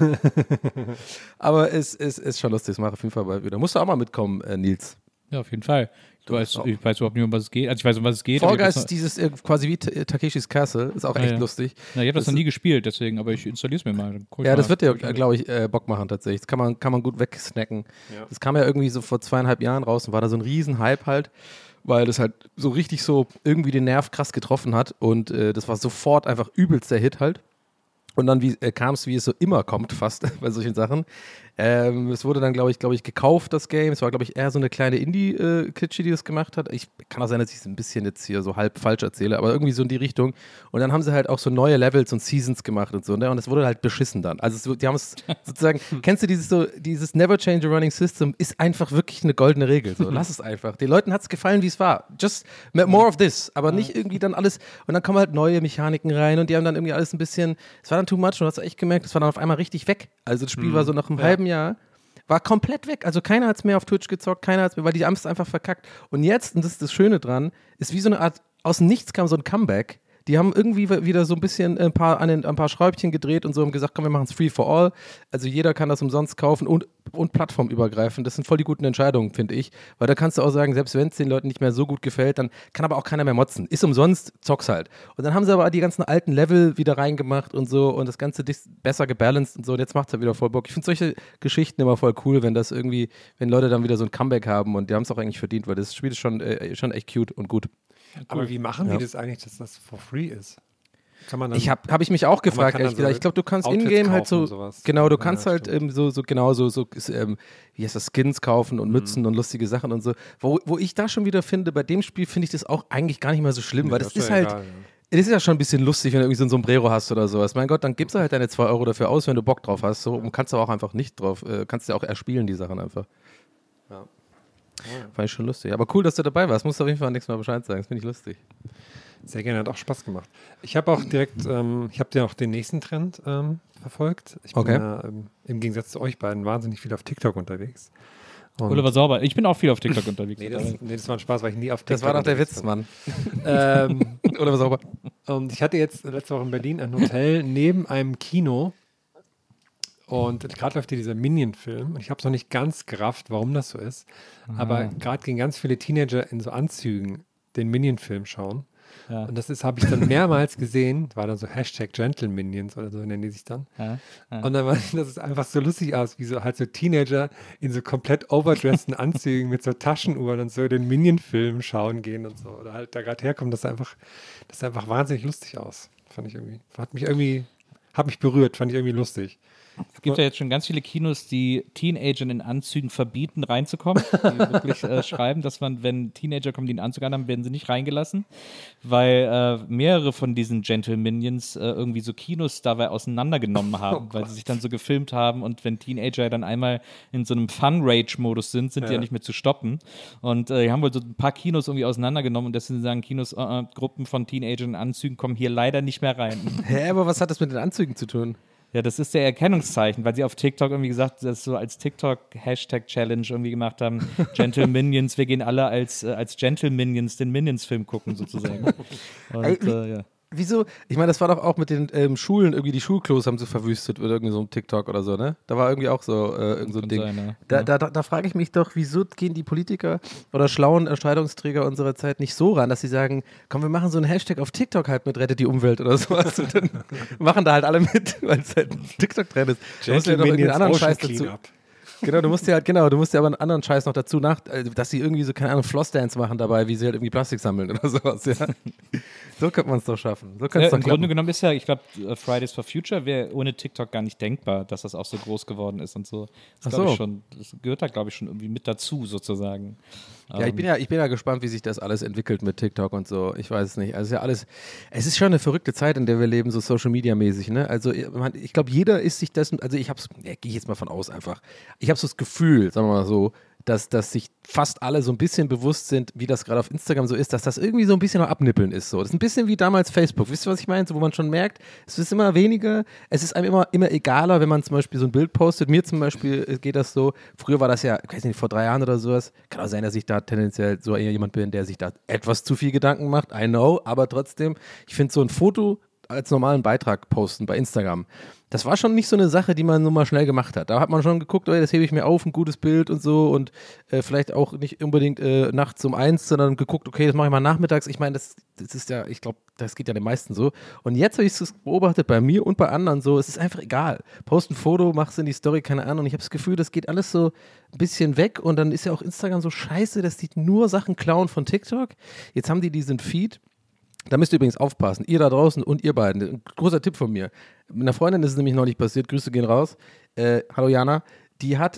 Aber es ist schon lustig, das mache ich auf jeden Fall bald wieder. Musst du auch mal mitkommen, Nils. Ja, auf jeden Fall. Ich weiß überhaupt nicht, um was es geht. Also ich weiß, um was es geht. Fall Guys ist dieses quasi wie Takeshis Castle, ist auch echt lustig. Ja, ich habe das noch nie gespielt, deswegen, aber ich installiere es mir mal. Ja, das wird dir, glaube ich, Bock machen tatsächlich. Das kann man gut wegsnacken. Ja. Das kam ja irgendwie so vor 2,5 Jahren raus und war da so ein Riesen-Hype halt, weil das halt so richtig so irgendwie den Nerv krass getroffen hat und das war sofort einfach übelst der Hit halt. Und dann kam es, wie es so immer kommt, fast bei solchen Sachen. Es wurde dann, glaube ich, gekauft, das Game. Es war, glaube ich, eher so eine kleine Indie-Klitsche, die das gemacht hat. Kann auch sein, dass ich es ein bisschen jetzt hier so halb falsch erzähle, aber irgendwie so in die Richtung. Und dann haben sie halt auch so neue Levels und Seasons gemacht und so, ne? Und es wurde halt beschissen dann. Also die haben es sozusagen, kennst du dieses Never Change a Running System ist einfach wirklich eine goldene Regel. So, lass es einfach. Den Leuten hat es gefallen, wie es war. Just more of this. Aber nicht irgendwie dann alles. Und dann kommen halt neue Mechaniken rein und die haben dann irgendwie alles ein bisschen, es war dann too much und du hast echt gemerkt, es war dann auf einmal richtig weg. Also das Spiel war so nach einem halben Jahr, war komplett weg. Also keiner hat es mehr auf Twitch gezockt, weil die haben es einfach verkackt. Und jetzt, und das ist das Schöne dran, ist wie so eine Art, aus dem Nichts kam so ein Comeback, Die haben irgendwie wieder so ein bisschen ein paar Schräubchen gedreht und so haben gesagt, komm, wir machen es free for all. Also jeder kann das umsonst kaufen und plattformübergreifend. Das sind voll die guten Entscheidungen, finde ich. Weil da kannst du auch sagen, selbst wenn es den Leuten nicht mehr so gut gefällt, dann kann aber auch keiner mehr motzen. Ist umsonst, zock's halt. Und dann haben sie aber die ganzen alten Level wieder reingemacht und so und das Ganze besser gebalanced und so. Und jetzt macht es halt wieder voll Bock. Ich finde solche Geschichten immer voll cool, wenn Leute dann wieder so ein Comeback haben und die haben es auch eigentlich verdient, weil das Spiel ist schon echt cute und gut. Aber wie machen die das eigentlich, dass das for free ist? Kann man dann, hab ich mich auch gefragt, ehrlich gesagt. Ich glaube, du kannst in-game halt so, genau, du kannst halt wie heißt das, Skins kaufen und Mützen und lustige Sachen und so. Wo ich da schon wieder finde, bei dem Spiel finde ich das auch eigentlich gar nicht mal so schlimm, weil das ist halt, das ist ja schon ein bisschen lustig, wenn du irgendwie so ein Sombrero hast oder sowas. Mein Gott, dann gibst du halt deine 2 Euro dafür aus, wenn du Bock drauf hast. So kannst du auch einfach nicht drauf, kannst du ja auch erspielen, die Sachen einfach. Ja. Fand ich schon lustig. Aber cool, dass du dabei warst. Musst du auf jeden Fall nächstes Mal Bescheid sagen. Das finde ich lustig. Sehr gerne, hat auch Spaß gemacht. Ich habe auch direkt, ich habe ja auch den nächsten Trend verfolgt. Ich bin im Gegensatz zu euch beiden wahnsinnig viel auf TikTok unterwegs. Und Oliver Sauber. Ich bin auch viel auf TikTok unterwegs. Das war ein Spaß, weil ich nie auf TikTok Das war doch der Witz, Mann. Oliver Sauber. Und ich hatte jetzt letzte Woche in Berlin ein Hotel neben einem Kino. Und gerade läuft hier dieser Minion-Film. Und ich habe es noch nicht ganz gerafft, warum das so ist. Aber gerade gehen ganz viele Teenager in so Anzügen den Minion-Film schauen. Ja. Und das habe ich dann mehrmals gesehen. War dann so #GentleMinions oder so nennen die sich dann. Ja. Und dann das ist einfach so lustig aus, wie so halt so Teenager in so komplett overdressten Anzügen mit so Taschenuhren und so den Minion-Film schauen gehen und so. Oder halt da gerade herkommen. Das sah einfach wahnsinnig lustig aus. Fand ich irgendwie. Hat mich berührt, fand ich irgendwie lustig. Es gibt ja jetzt schon ganz viele Kinos, die Teenagern in Anzügen verbieten, reinzukommen. Die wirklich schreiben, dass wenn Teenager kommen, die einen Anzug an haben, werden sie nicht reingelassen. Weil mehrere von diesen Gentleminions irgendwie so Kinos dabei auseinandergenommen haben, weil sie sich dann so gefilmt haben. Und wenn Teenager dann einmal in so einem Fun-Rage-Modus sind die ja nicht mehr zu stoppen. Und die haben wohl so ein paar Kinos irgendwie auseinandergenommen. Und deswegen sagen Kinos, Gruppen von Teenagern in Anzügen kommen hier leider nicht mehr rein. Hä, aber was hat das mit den Anzügen zu tun? Ja, das ist der Erkennungszeichen, weil sie auf TikTok irgendwie gesagt, das so als TikTok-Hashtag-Challenge irgendwie gemacht haben. Gentleminions, wir gehen alle als Gentleminions den Minions-Film gucken sozusagen. Und, ja. Wieso? Ich meine, das war doch auch mit den Schulen, irgendwie die Schulklos haben sie verwüstet oder irgendwie so ein TikTok oder so, ne? Da war irgendwie auch so irgend so ein Ding. Sein, ja. Da frage ich mich doch, wieso gehen die Politiker oder schlauen Entscheidungsträger unserer Zeit nicht so ran, dass sie sagen, komm, wir machen so einen Hashtag auf TikTok halt mit Rettet die Umwelt oder sowas und dann machen da halt alle mit, weil es halt ein TikTok-Trend ist. Du musst ja doch irgendwie einen anderen Scheiß dazu. Genau, du musst ja aber einen anderen Scheiß noch dazu dass sie irgendwie so, keine Ahnung, Flossdance machen dabei, wie sie halt irgendwie Plastik sammeln oder sowas, ja. So könnte man es doch schaffen. So Im Grunde genommen ist ja, ich glaube, Fridays for Future wäre ohne TikTok gar nicht denkbar, dass das auch so groß geworden ist und so. Das gehört da, glaube ich, schon irgendwie mit dazu, sozusagen. Ja, ich bin ja gespannt, wie sich das alles entwickelt mit TikTok und so. Ich weiß es nicht. Also es ist schon eine verrückte Zeit, in der wir leben, so Social-Media-mäßig, ne? Also ich glaube, jeder ist sich dessen, also gehe ich jetzt mal von aus einfach. Ich habe so das Gefühl, sagen wir mal so, dass sich fast alle so ein bisschen bewusst sind, wie das gerade auf Instagram so ist, dass das irgendwie so ein bisschen noch abnippeln ist. So. Das ist ein bisschen wie damals Facebook. Wisst ihr, was ich meine? So, wo man schon merkt, es ist immer weniger, es ist einem immer egaler, wenn man zum Beispiel so ein Bild postet. Mir zum Beispiel geht das so, früher war das ja, ich weiß nicht, vor 3 Jahren oder sowas, kann auch sein, dass ich da tendenziell so eher jemand bin, der sich da etwas zu viel Gedanken macht, I know, aber trotzdem, ich finde so ein Foto als normalen Beitrag posten bei Instagram, das war schon nicht so eine Sache, die man nur mal schnell gemacht hat. Da hat man schon geguckt, das hebe ich mir auf, ein gutes Bild und so und vielleicht auch nicht unbedingt nachts um 1, sondern geguckt, okay, das mache ich mal nachmittags. Ich meine, das ist ja, ich glaube, das geht ja den meisten so. Und jetzt habe ich es beobachtet bei mir und bei anderen so, es ist einfach egal. Post ein Foto, mach's in die Story, keine Ahnung. Ich habe das Gefühl, das geht alles so ein bisschen weg und dann ist ja auch Instagram so scheiße, dass die nur Sachen klauen von TikTok. Jetzt haben die diesen Feed. Da müsst ihr übrigens aufpassen, ihr da draußen und ihr beiden. Ein großer Tipp von mir. Mit einer Freundin ist es nämlich neulich passiert, Grüße gehen raus. Hallo Jana. Die hat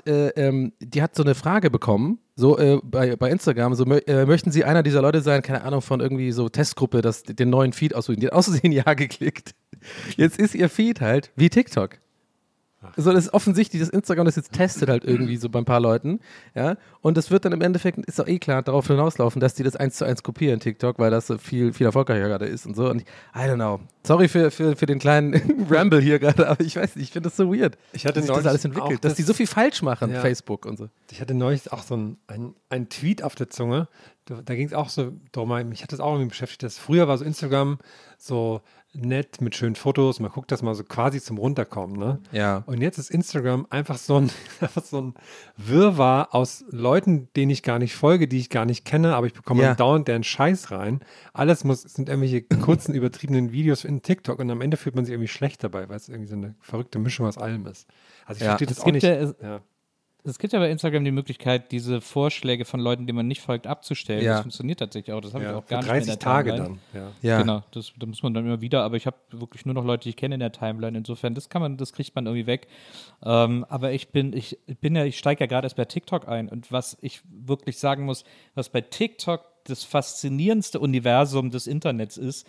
so eine Frage bekommen, so bei Instagram, so möchten Sie einer dieser Leute sein, keine Ahnung, von irgendwie so Testgruppe, den neuen Feed aussuchen. Die hat aus Versehen Ja geklickt. Jetzt ist ihr Feed halt wie TikTok. So, das ist offensichtlich, dass Instagram das jetzt testet halt irgendwie so bei ein paar Leuten, ja, und das wird dann im Endeffekt, ist doch eh klar, darauf hinauslaufen, dass die das 1:1 kopieren, TikTok, weil das so viel, viel erfolgreicher gerade ist und so und I don't know. Sorry für den kleinen Ramble hier gerade, aber ich weiß nicht, ich finde das so weird, dass sich das alles entwickelt, dass die so viel falsch machen, ja. Facebook und so. Ich hatte neulich auch so ein Tweet auf der Zunge, Da ging es auch so darum, mich hat das auch irgendwie beschäftigt, dass früher war so Instagram so nett mit schönen Fotos, man guckt das mal so quasi zum Runterkommen, ne? Ja. Und jetzt ist Instagram einfach so ein Wirrwarr aus Leuten, denen ich gar nicht folge, die ich gar nicht kenne, aber ich bekomme dauernd deren Scheiß rein. Alles sind irgendwelche kurzen, übertriebenen Videos in TikTok und am Ende fühlt man sich irgendwie schlecht dabei, weil es irgendwie so eine verrückte Mischung aus allem ist. Also ich verstehe das auch nicht. Es gibt ja bei Instagram die Möglichkeit, diese Vorschläge von Leuten, denen man nicht folgt, abzustellen. Das funktioniert tatsächlich auch. Das habe ich auch gar nicht mehr in der 30 Tage Timeline. dann. Ja. Genau, da muss man dann immer wieder, aber ich habe wirklich nur noch Leute, die ich kenne in der Timeline. Insofern, das kriegt man irgendwie weg. Aber ich steige ja gerade erst bei TikTok ein. Und was ich wirklich sagen muss, was bei TikTok das faszinierendste Universum des Internets ist,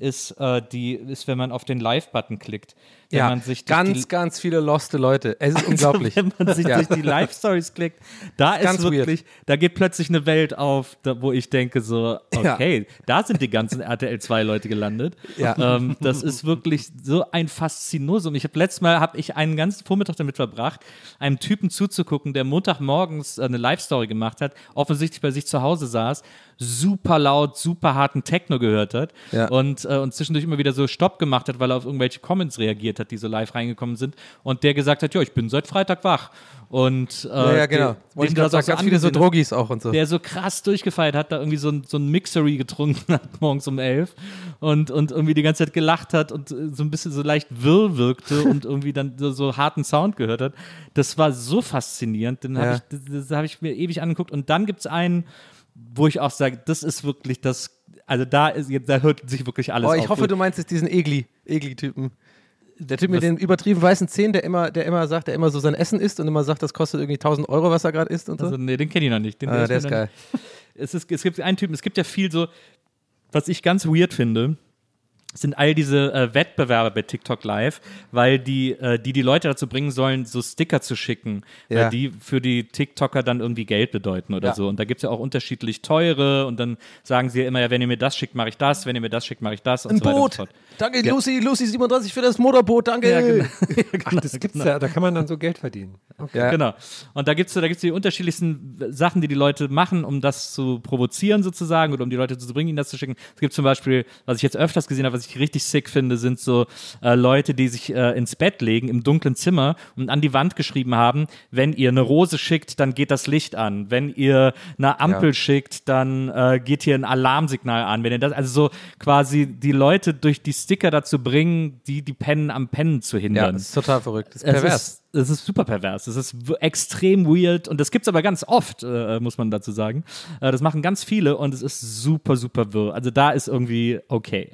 wenn man auf den Live-Button klickt. Wenn man sich ganz viele loste Leute. Es ist unglaublich. Wenn man sich durch die Live-Stories klickt, da ist wirklich, da geht plötzlich eine Welt auf, wo ich denke so, okay, da sind die ganzen RTL 2 Leute gelandet. Ja. Das ist wirklich so ein Faszinosum. Letztes Mal habe ich einen ganzen Vormittag damit verbracht, einem Typen zuzugucken, der Montagmorgens eine Live-Story gemacht hat, offensichtlich bei sich zu Hause saß, super laut, super harten Techno gehört hat und zwischendurch immer wieder so Stopp gemacht hat, weil er auf irgendwelche Comments reagiert hat, die so live reingekommen sind und der gesagt hat, ich bin seit Freitag wach. Und genau. Und ich glaube, da ganz viele so Drogis auch und so. Der so krass durchgefeiert hat, da irgendwie so ein Mixery getrunken hat morgens um 11 und irgendwie die ganze Zeit gelacht hat und so ein bisschen so leicht wirr wirkte und irgendwie dann so harten Sound gehört hat. Das war so faszinierend. Das habe ich mir ewig angeguckt. Und dann gibt es einen, wo ich auch sage, das ist wirklich da hört sich wirklich alles auf. Ich hoffe, du meinst jetzt diesen Egli-Typen. Der Typ mit den übertrieben weißen Zähnen, der immer so sein Essen isst und immer sagt, das kostet irgendwie 1.000 Euro, was er gerade isst und so. Also, nee, den kenne ich noch nicht. Der ist geil. Es gibt einen Typen, es gibt ja viel so, was ich ganz weird finde, sind all diese Wettbewerber bei TikTok Live, weil die Leute dazu bringen sollen, so Sticker zu schicken, die für die TikToker dann irgendwie Geld bedeuten oder so. Und da gibt es ja auch unterschiedlich teure und dann sagen sie ja immer, wenn ihr mir das schickt, mache ich das, wenn ihr mir das schickt, mache ich das und ein so weiter Boot. Und so fort. Danke, Lucy 37 für das Motorboot, danke. Ja, genau. Ach, das gibt's ja, da kann man dann so Geld verdienen. Okay. Ja. Genau. Und da gibt's die unterschiedlichsten Sachen, die Leute machen, um das zu provozieren sozusagen oder um die Leute zu bringen, ihnen das zu schicken. Es gibt zum Beispiel, was ich jetzt öfters gesehen habe, was ich richtig sick finde, sind so Leute, die sich ins Bett legen im dunklen Zimmer und an die Wand geschrieben haben, wenn ihr eine Rose schickt, dann geht das Licht an. Wenn ihr eine Ampel schickt, dann geht hier ein Alarmsignal an. Wenn ihr das, also so quasi die Leute durch die Sticker dazu bringen, die Pennen am Pennen zu hindern. Ja, das ist total verrückt. Das ist pervers. Es ist super pervers. Es ist extrem weird und das gibt's aber ganz oft, muss man dazu sagen. Das machen ganz viele und es ist super, super wirr. Also da ist irgendwie okay.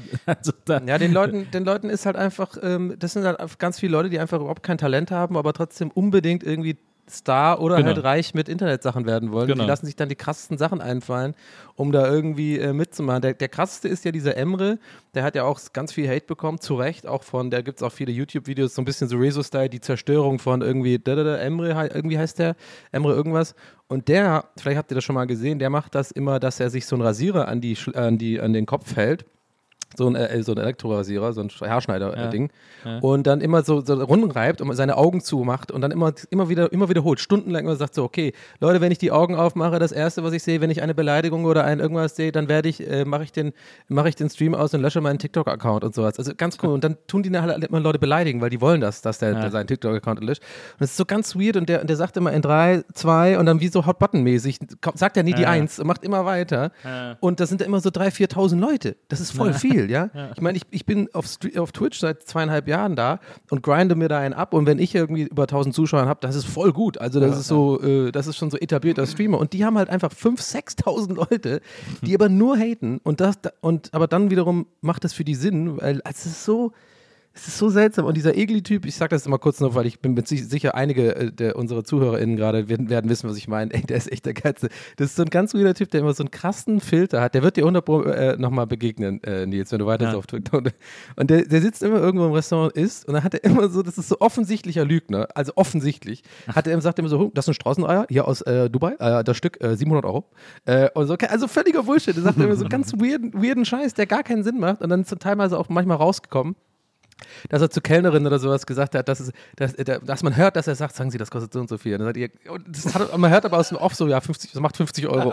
Den Leuten ist halt einfach, das sind halt ganz viele Leute, die einfach überhaupt kein Talent haben, aber trotzdem unbedingt irgendwie Star oder halt reich mit Internetsachen werden wollen. Genau. Die lassen sich dann die krassesten Sachen einfallen, um da irgendwie mitzumachen. Der krasseste ist ja dieser Emre, der hat ja auch ganz viel Hate bekommen, zu Recht, auch da gibt es auch viele YouTube-Videos, so ein bisschen so Rezo-Style, die Zerstörung von irgendwie Emre, irgendwie heißt der, Emre irgendwas. Und der, vielleicht habt ihr das schon mal gesehen, der macht das immer, dass er sich so einen Rasierer an den Kopf hält. So ein Elektrorasierer, so ein Haarschneider-Ding. Ja. Und dann immer so rumreibt und seine Augen zumacht und dann immer wiederholt, stundenlang immer sagt so, okay, Leute, wenn ich die Augen aufmache, das Erste, was ich sehe, wenn ich eine Beleidigung oder irgendwas sehe, dann mache ich den Stream aus und lösche meinen TikTok-Account und sowas. Also ganz cool. Und dann tun die halt immer Leute beleidigen, weil die wollen dass der seinen TikTok-Account löscht. Und das ist so ganz weird und der sagt immer in 3, 2 und dann wie so Hot-Button-mäßig, sagt er nie die 1 und macht immer weiter. Und das sind ja immer so 3.000, 4.000 Leute. Das ist voll viel. Ja? Ich meine, ich bin auf Twitch seit 2,5 Jahren da und grinde mir da einen ab und wenn ich irgendwie über 1.000 Zuschauer habe, das ist voll gut. Also das ist so, das ist schon so etablierter Streamer und die haben halt einfach 5.000, 6.000 Leute, die aber nur haten aber dann wiederum macht das für die Sinn, weil es ist so seltsam. Und dieser Egli-Typ, ich sag das immer kurz noch, weil ich bin sicher, einige unserer ZuhörerInnen gerade werden wissen, was ich meine. Ey, der ist echt der Geilste. Das ist so ein ganz weirder Typ, der immer so einen krassen Filter hat. Der wird dir 100% nochmal begegnen, Nils, wenn du weiter auf Twitter. Und der sitzt immer irgendwo im Restaurant und isst und dann hat er immer so, das ist so offensichtlicher Lügner, also offensichtlich, sagt er immer so, das sind Straußeneier, hier aus Dubai, das Stück 700 Euro. Und so, also völliger Bullshit. Der sagt immer so ganz weirden Scheiß, der gar keinen Sinn macht und dann ist teilweise auch manchmal rausgekommen. dass er zur Kellnerin oder sowas gesagt hat, dass man hört, dass er sagt, sagen Sie, das kostet so und so viel. Und dann sagt ihr, man hört aber aus dem Off so, ja, 50, das macht 50 Euro.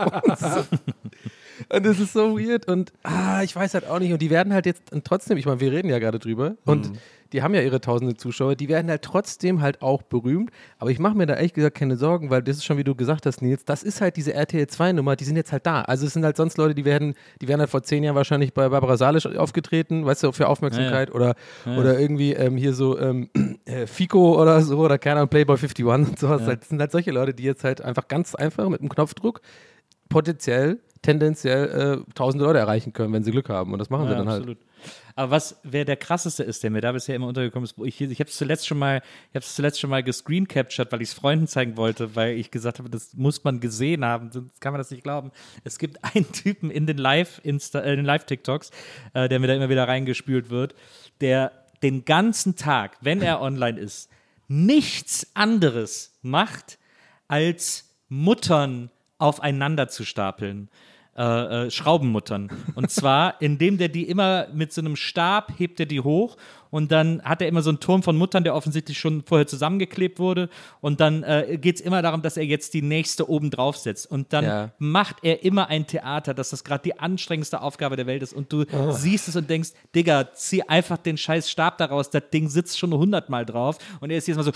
Und das ist so weird und ich weiß halt auch nicht. Und die werden halt jetzt trotzdem, ich meine, wir reden ja gerade drüber und die haben ja ihre tausende Zuschauer, die werden halt trotzdem halt auch berühmt. Aber ich mache mir da ehrlich gesagt keine Sorgen, weil das ist schon, wie du gesagt hast, Nils, das ist halt diese RTL-2-Nummer, die sind jetzt halt da. Also es sind halt sonst Leute, die werden halt vor 10 Jahren wahrscheinlich bei Barbara Salisch aufgetreten, weißt du, für Aufmerksamkeit oder irgendwie hier so Fico oder so oder keine Ahnung, Playboy 51 und sowas. Das sind halt solche Leute, die jetzt halt einfach ganz einfach mit einem Knopfdruck tendenziell tausende Leute erreichen können, wenn sie Glück haben. Und das machen sie dann absolut. Halt. Aber wer der krasseste ist, der mir da bisher immer untergekommen ist, ich habe es zuletzt schon mal gescreencaptured, weil ich es Freunden zeigen wollte, weil ich gesagt habe, das muss man gesehen haben, sonst kann man das nicht glauben. Es gibt einen Typen in den Live-TikToks, der mir da immer wieder reingespült wird, der den ganzen Tag, wenn er online ist, nichts anderes macht, als Muttern aufeinander zu stapeln. Schraubenmuttern. Und zwar, indem der die immer mit so einem Stab hebt er die hoch und dann hat er immer so einen Turm von Muttern, der offensichtlich schon vorher zusammengeklebt wurde und dann geht es immer darum, dass er jetzt die nächste oben drauf setzt und dann macht er immer ein Theater, dass das gerade die anstrengendste Aufgabe der Welt ist und du siehst es und denkst, Digga, zieh einfach den scheiß Stab daraus, das Ding sitzt schon 100-mal drauf und er ist jetzt mal so,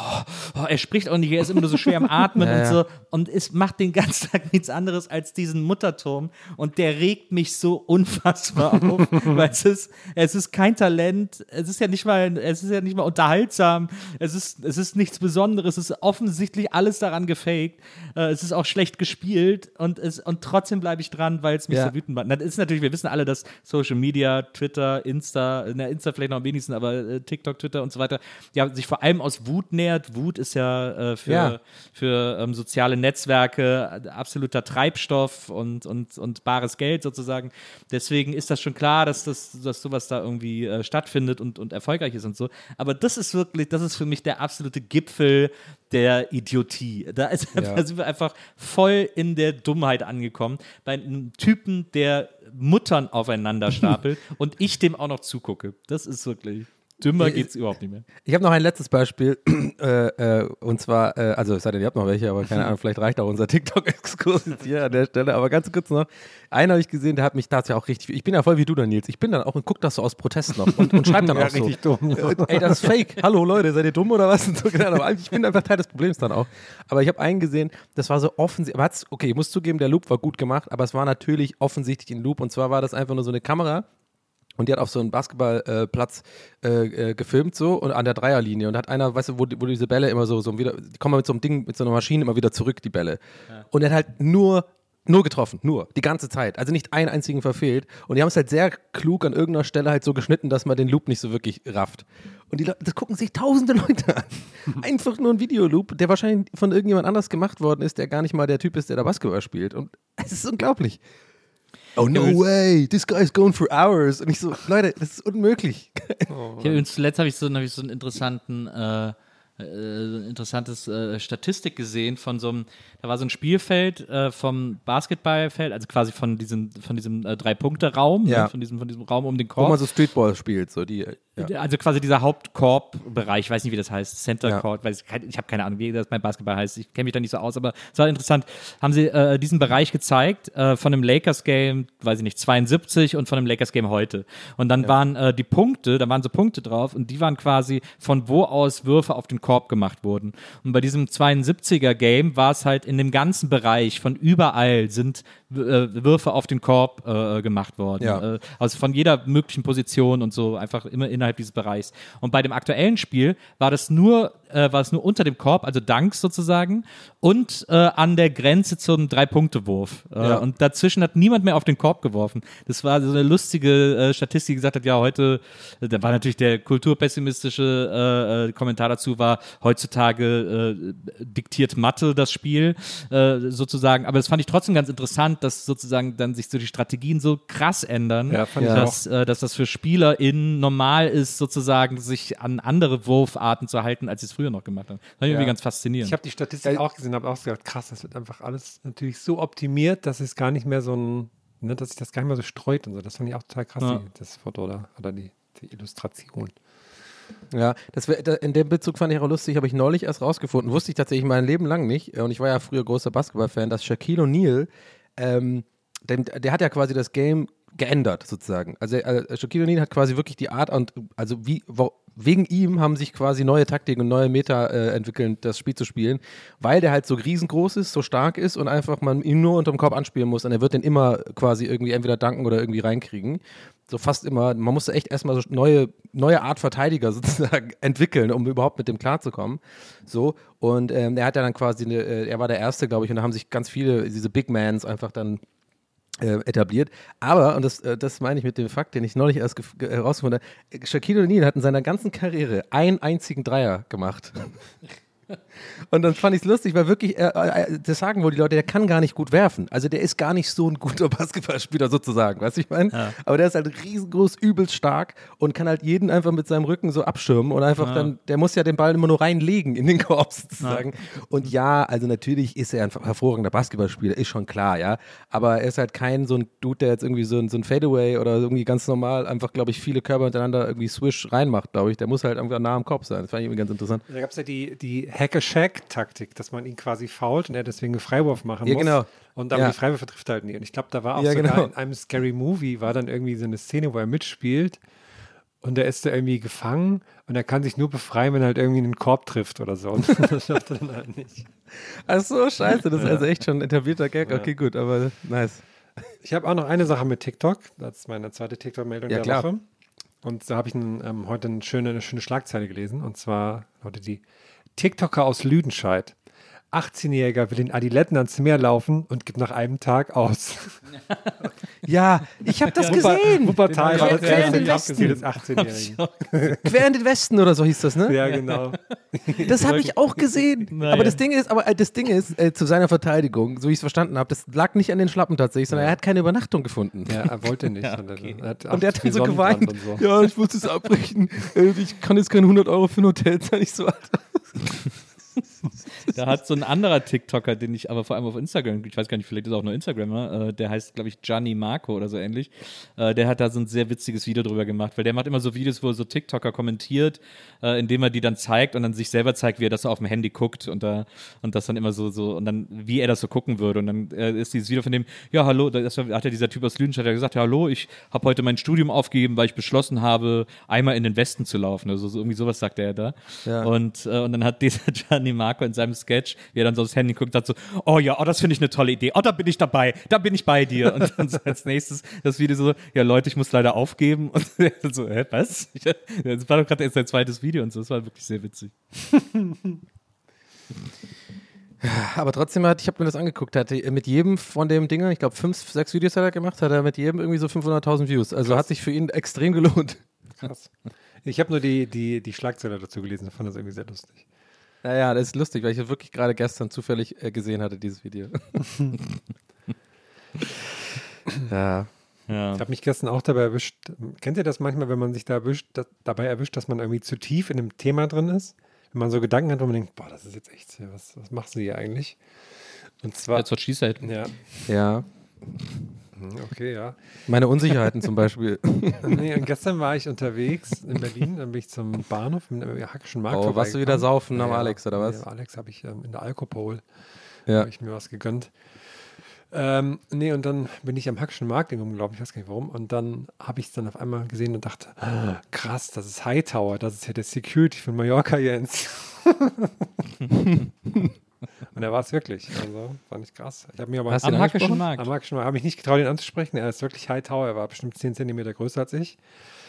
er spricht auch nicht, er ist immer nur so schwer am Atmen und so und es macht den ganzen Tag nichts anderes als diesen Mutterturm und der regt mich so unfassbar auf, weil es ist kein Talent, es ist ja nicht mal unterhaltsam, es ist nichts Besonderes, es ist offensichtlich alles daran gefaked, es ist auch schlecht gespielt und trotzdem bleibe ich dran, weil es mich so wütend macht. Das ist natürlich, wir wissen alle, dass Social Media, Twitter, Insta vielleicht noch am wenigsten, aber TikTok, Twitter und so weiter, ja, sich vor allem aus Wut nähert. Wut ist ja für soziale Netzwerke absoluter Treibstoff und bares Geld sozusagen. Deswegen ist das schon klar, dass sowas da irgendwie stattfindet und erfolgreich ist und so. Aber das ist für mich der absolute Gipfel der Idiotie. Da sind wir einfach voll in der Dummheit angekommen. Bei einem Typen, der Muttern aufeinander stapelt und ich dem auch noch zugucke. Das ist wirklich... Dümmer geht's überhaupt nicht mehr. Ich habe noch ein letztes Beispiel und zwar, also es sei denn, ihr habt noch welche, aber keine Ahnung, vielleicht reicht auch unser TikTok-Exkurs jetzt hier an der Stelle, aber ganz kurz noch, einen habe ich gesehen, der hat mich tatsächlich auch richtig, ich bin ja voll wie du, Nils, ich bin dann auch und guck das so aus Protest noch und schreib dann auch so. Richtig dumm. Ey, das ist fake. Hallo Leute, seid ihr dumm oder was? Und so, aber ich bin einfach Teil des Problems dann auch. Aber ich habe einen gesehen, das war so offensichtlich, okay, ich muss zugeben, der Loop war gut gemacht, aber es war natürlich offensichtlich ein Loop und zwar war das einfach nur so eine Kamera, und die hat auf so einen Basketballplatz gefilmt so und an der Dreierlinie und hat einer, weißt du, wo diese Bälle immer so wieder, die kommen mit so einem Ding, mit so einer Maschine immer wieder zurück, die Bälle. Ja. Und er hat halt nur getroffen, die ganze Zeit, also nicht einen einzigen verfehlt und die haben es halt sehr klug an irgendeiner Stelle halt so geschnitten, dass man den Loop nicht so wirklich rafft. Und das gucken sich tausende Leute an. Einfach nur ein Videoloop, der wahrscheinlich von irgendjemand anders gemacht worden ist, der gar nicht mal der Typ ist, der da Basketball spielt und es ist unglaublich. Oh, no way, this guy is going for hours. Und ich so, Leute, das ist unmöglich. Zuletzt habe ich so einen interessantes Statistik gesehen von da war so ein Spielfeld vom Basketballfeld, also quasi von diesem 3-Punkte-Raum, ne, von diesem Raum um den Korb. Wo man so Streetball spielt, so die. Ja. Also quasi dieser Hauptkorb-Bereich, ich weiß nicht, wie das heißt, Center Court, ich habe keine Ahnung, wie das beim Basketball heißt, ich kenne mich da nicht so aus, aber es war interessant, haben sie diesen Bereich gezeigt von einem Lakers-Game, weiß ich nicht, 72 und von einem Lakers-Game heute. Und dann waren die Punkte, da waren so Punkte drauf und die waren quasi von wo aus Würfe auf den Korb gemacht wurden. Und bei diesem 72er-Game war es halt in dem ganzen Bereich, von überall sind Würfe auf den Korb gemacht worden. Ja. Also von jeder möglichen Position und so, einfach immer innerhalb dieses Bereichs. Und bei dem aktuellen Spiel war es nur unter dem Korb, also Dunks sozusagen, und an der Grenze zum 3-Punkte-Wurf. Und dazwischen hat niemand mehr auf den Korb geworfen. Das war so eine lustige Statistik, die gesagt hat, ja, heute, da war natürlich der kulturpessimistische Kommentar dazu, war, heutzutage diktiert Mathe das Spiel, sozusagen. Aber das fand ich trotzdem ganz interessant, dass sozusagen dann sich so die Strategien so krass ändern, dass das für SpielerInnen normal ist, sozusagen sich an andere Wurfarten zu halten, als sie es früher noch gemacht haben. Das fand ich irgendwie ganz faszinierend. Ich habe die Statistik auch gesehen, habe auch gesagt, krass, das wird einfach alles natürlich so optimiert, dass es gar nicht mehr dass sich das gar nicht mehr so streut und so. Das fand ich auch total krass, das Foto oder die die Illustration. Ja, in dem Bezug fand ich auch lustig, habe ich neulich erst rausgefunden, wusste ich tatsächlich mein Leben lang nicht, und ich war ja früher großer Basketballfan, dass Shaquille O'Neal, der hat ja quasi das Game geändert sozusagen. Also Shaquille O'Neal hat quasi wirklich die Art und, also wegen ihm haben sich quasi neue Taktiken und neue Meta entwickelt, das Spiel zu spielen, weil der halt so riesengroß ist, so stark ist und einfach man ihn nur unterm Korb anspielen muss und er wird den immer quasi irgendwie entweder danken oder irgendwie reinkriegen. So fast immer, man musste echt erstmal so neue Art Verteidiger sozusagen entwickeln, um überhaupt mit dem klarzukommen. So, und er hat ja dann quasi, er war der Erste, glaube ich, und da haben sich ganz viele, diese Big Mans einfach dann etabliert. Aber, und das meine ich mit dem Fakt, den ich neulich erst herausgefunden habe, Shaquille O'Neal hat in seiner ganzen Karriere einen einzigen Dreier gemacht. Und dann fand ich es lustig, weil wirklich, das sagen wohl die Leute, der kann gar nicht gut werfen. Also der ist gar nicht so ein guter Basketballspieler sozusagen, weißt du, ich meine? Ja. Aber der ist halt riesengroß, übelst stark und kann halt jeden einfach mit seinem Rücken so abschirmen und einfach dann, der muss ja den Ball immer nur reinlegen in den Korb sozusagen. Ja. Und ja, also natürlich ist er ein hervorragender Basketballspieler, ist schon klar, ja. Aber er ist halt kein so ein Dude, der jetzt irgendwie so ein Fadeaway oder irgendwie ganz normal einfach, glaube ich, viele Körper hintereinander irgendwie Swish reinmacht, glaube ich. Der muss halt irgendwie nah am Kopf sein. Das fand ich irgendwie ganz interessant. Da gab es ja die Hack-a-Shack-Taktik, dass man ihn quasi fault und er deswegen einen Freiwurf machen muss. Genau. Und aber die Freiwürfe trifft halt nie. Und ich glaube, da war auch sogar in einem Scary Movie, war dann irgendwie so eine Szene, wo er mitspielt und er ist da irgendwie gefangen und er kann sich nur befreien, wenn er halt irgendwie einen Korb trifft oder so. Und das schafft er dann halt nicht. Ach so, scheiße, das ist also echt schon ein etablierter Gag. Okay, gut, aber nice. Ich habe auch noch eine Sache mit TikTok. Das ist meine zweite TikTok-Meldung der Woche. Und da habe ich heute eine schöne Schlagzeile gelesen. Und zwar lautet die: TikToker aus Lüdenscheid. 18-Jähriger will in Adiletten ans Meer laufen und gibt nach einem Tag aus. Ja, ich habe das gesehen. Wuppertal war das erste Jobziel des 18-Jährigen. Quer in den Westen oder so hieß das, ne? Ja, genau. Das habe ich auch gesehen. Naja. Aber das Ding ist, zu seiner Verteidigung, so wie ich es verstanden habe, das lag nicht an den Schlappen tatsächlich, sondern er hat keine Übernachtung gefunden. Ja, er wollte nicht. Und der hat dann so geweint. So. Ja, ich muss es abbrechen. Ich kann jetzt keine 100 Euro für ein Hotel zahlen. Ich so, Alter. Da hat so ein anderer TikToker, den ich aber vor allem auf Instagram, ich weiß gar nicht, vielleicht ist er auch nur Instagrammer, der heißt, glaube ich, Gianni Marco oder so ähnlich, der hat da so ein sehr witziges Video drüber gemacht, weil der macht immer so Videos, wo er so TikToker kommentiert, indem er die dann zeigt und dann sich selber zeigt, wie er das so auf dem Handy guckt und das dann immer so und dann, wie er das so gucken würde und dann ist dieses Video von dem, ja, hallo, das hat ja dieser Typ aus Lüdenscheid gesagt, ja, hallo, ich habe heute mein Studium aufgegeben, weil ich beschlossen habe, einmal in den Westen zu laufen, also so, irgendwie sowas sagt er da. Ja. Und dann hat dieser Gianni Marco in seinem Sketch, wie er dann so aufs Handy guckt, sagt so, oh ja, oh, das finde ich eine tolle Idee, oh, da bin ich dabei, da bin ich bei dir. Und dann so als nächstes das Video so, ja Leute, ich muss leider aufgeben. Und so, was? Das war doch gerade erst sein zweites Video und so, das war wirklich sehr witzig. Aber trotzdem ich habe mir das angeguckt, mit jedem von dem Dinger, ich glaube 5, 6 Videos hat er gemacht, hat er mit jedem irgendwie so 500.000 Views. Also hat sich für ihn extrem gelohnt. Krass. Ich habe nur die Schlagzeile dazu gelesen, fand das irgendwie sehr lustig. Naja, das ist lustig, weil ich wirklich gerade gestern zufällig gesehen hatte, dieses Video. Ja. Ich habe mich gestern auch dabei erwischt. Kennt ihr das manchmal, wenn man sich dabei erwischt, dass man irgendwie zu tief in einem Thema drin ist? Wenn man so Gedanken hat, wo man denkt, boah, das ist jetzt echt, was machst du hier eigentlich? Und zwar. That's what she said. Ja. Okay, ja. Meine Unsicherheiten zum Beispiel. Nee, und gestern war ich unterwegs in Berlin, dann bin ich zum Bahnhof im Hackischen Markt. Oh, warst du wieder saufen am Alex, oder was? Ja, Alex habe ich in der Alkopol, habe ich mir was gegönnt. Nee, und dann bin ich am Hackischen Markt rumgelaufen, ich weiß gar nicht warum, und dann habe ich es dann auf einmal gesehen und dachte, krass, das ist Hightower, das ist ja der Security von Mallorca, Jens. Und er war es wirklich. Also, fand ich krass. Ich habe mir aber am Hackischen Markt habe ich nicht getraut, ihn anzusprechen. Er ist wirklich Hightower. Er war bestimmt 10 Zentimeter größer als ich.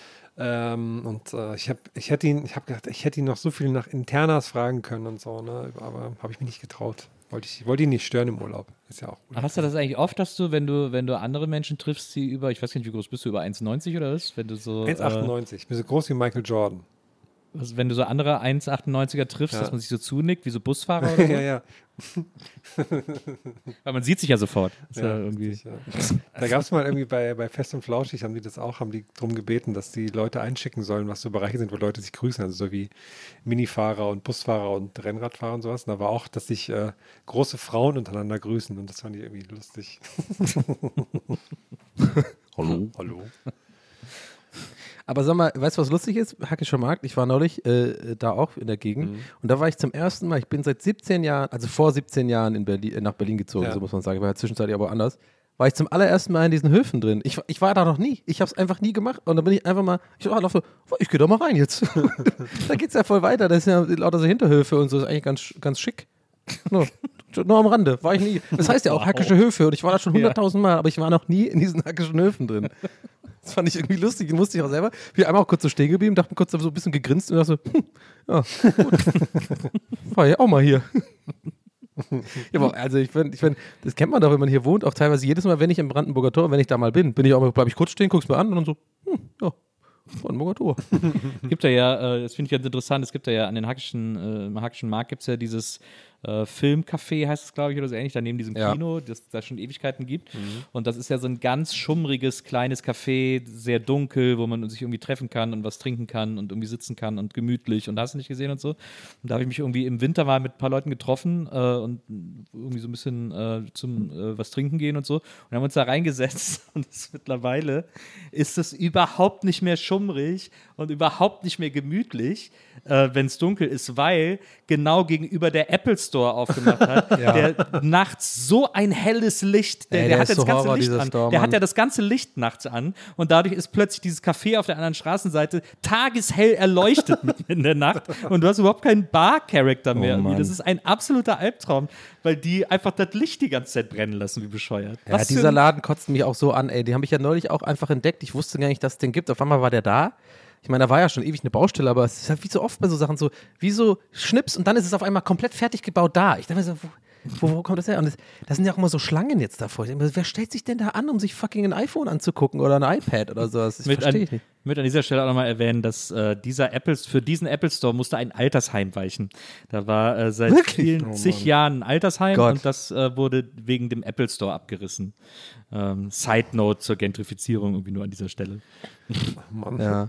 Ich hätte ihn noch so viel nach Internas fragen können und so, ne? Aber habe ich mich nicht getraut. Wollte ihn nicht stören im Urlaub. Ist ja auch gut. Hast du das eigentlich oft, dass du, wenn du andere Menschen triffst, die ich weiß nicht, wie groß bist du, über 1,90 oder was? Wenn du so 1,98. Ich bin so groß wie Michael Jordan. Also wenn du so andere 1,98er triffst, dass man sich so zunickt, wie so Busfahrer oder so? Ja. Weil man sieht sich ja sofort. Richtig, ja. Da gab es mal irgendwie bei Fest und Flauschig, haben die darum gebeten, dass die Leute einschicken sollen, was so Bereiche sind, wo Leute sich grüßen, also so wie Minifahrer und Busfahrer und Rennradfahrer und sowas. Und da war auch, dass sich große Frauen untereinander grüßen und das fand ich irgendwie lustig. Hallo. Aber sag mal, weißt du, was lustig ist? Hackischer Markt, ich war neulich da auch in der Gegend und da war ich zum ersten Mal, ich bin seit 17 Jahren, also vor 17 Jahren in Berlin, nach Berlin gezogen, so muss man sagen, ich war ja zwischenzeitlich aber woanders, war ich zum allerersten Mal in diesen Höfen drin. Ich war da noch nie, ich habe es einfach nie gemacht und dann bin ich einfach mal, ich gehe doch mal rein jetzt. Da geht's ja voll weiter, da sind ja lauter so Hinterhöfe und so, ist eigentlich ganz schick. Nur am Rande, war ich nie. Das heißt ja auch hackische Höfe und ich war da schon 100.000 Mal, aber ich war noch nie in diesen hackischen Höfen drin. Das fand ich irgendwie lustig, den musste ich auch selber. Bin einmal auch kurz so stehen geblieben, dachte mir kurz so ein bisschen gegrinst und dachte so, ja, gut. War ja auch mal hier. Ja, aber also ich find, das kennt man doch, wenn man hier wohnt, auch teilweise jedes Mal, wenn ich im Brandenburger Tor, wenn ich da mal bin ich auch mal, bleib ich kurz stehen, guck's mir an und dann so, ja, Brandenburger Tor. Gibt ja, das finde ich ganz interessant, es gibt ja an den Hackischen Markt gibt es ja dieses Filmcafé, heißt es, glaube ich, oder so ähnlich, da neben diesem Kino, das es da schon Ewigkeiten gibt. Und das ist ja so ein ganz schummriges, kleines Café, sehr dunkel, wo man sich irgendwie treffen kann und was trinken kann und irgendwie sitzen kann und gemütlich und hast du nicht gesehen und so. Und da habe ich mich irgendwie im Winter mal mit ein paar Leuten getroffen und irgendwie so ein bisschen zum was trinken gehen und so. Und haben uns da reingesetzt und mittlerweile ist es überhaupt nicht mehr schummrig und überhaupt nicht mehr gemütlich, wenn es dunkel ist, weil genau gegenüber der Apple Store aufgemacht hat, der nachts so ein helles Licht, der hat ja das ganze Licht an. Der hat ja das ganze Licht nachts an und dadurch ist plötzlich dieses Café auf der anderen Straßenseite tageshell erleuchtet mitten in der Nacht und du hast überhaupt keinen Bar-Charakter mehr. Das ist ein absoluter Albtraum, weil die einfach das Licht die ganze Zeit brennen lassen, wie bescheuert. Ja, dieser Laden kotzt mich auch so an, ey. Den habe ich ja neulich auch einfach entdeckt. Ich wusste gar nicht, dass es den gibt. Auf einmal war der da. Ich meine, da war ja schon ewig eine Baustelle, aber es ist halt wie so oft bei so Sachen so, wie so Schnips und dann ist es auf einmal komplett fertig gebaut da. Ich dachte mir so, wo kommt das her? Und das sind ja auch immer so Schlangen jetzt davor. Ich denke mir, wer stellt sich denn da an, um sich fucking ein iPhone anzugucken oder ein iPad oder sowas? Das verstehe ich nicht. Ich möchte an dieser Stelle auch nochmal erwähnen, dass für diesen Apple Store musste ein Altersheim weichen. Da war seit vielen zig Jahren ein Altersheim und das wurde wegen dem Apple Store abgerissen. Side Note zur Gentrifizierung irgendwie nur an dieser Stelle. Oh Mann. Ja.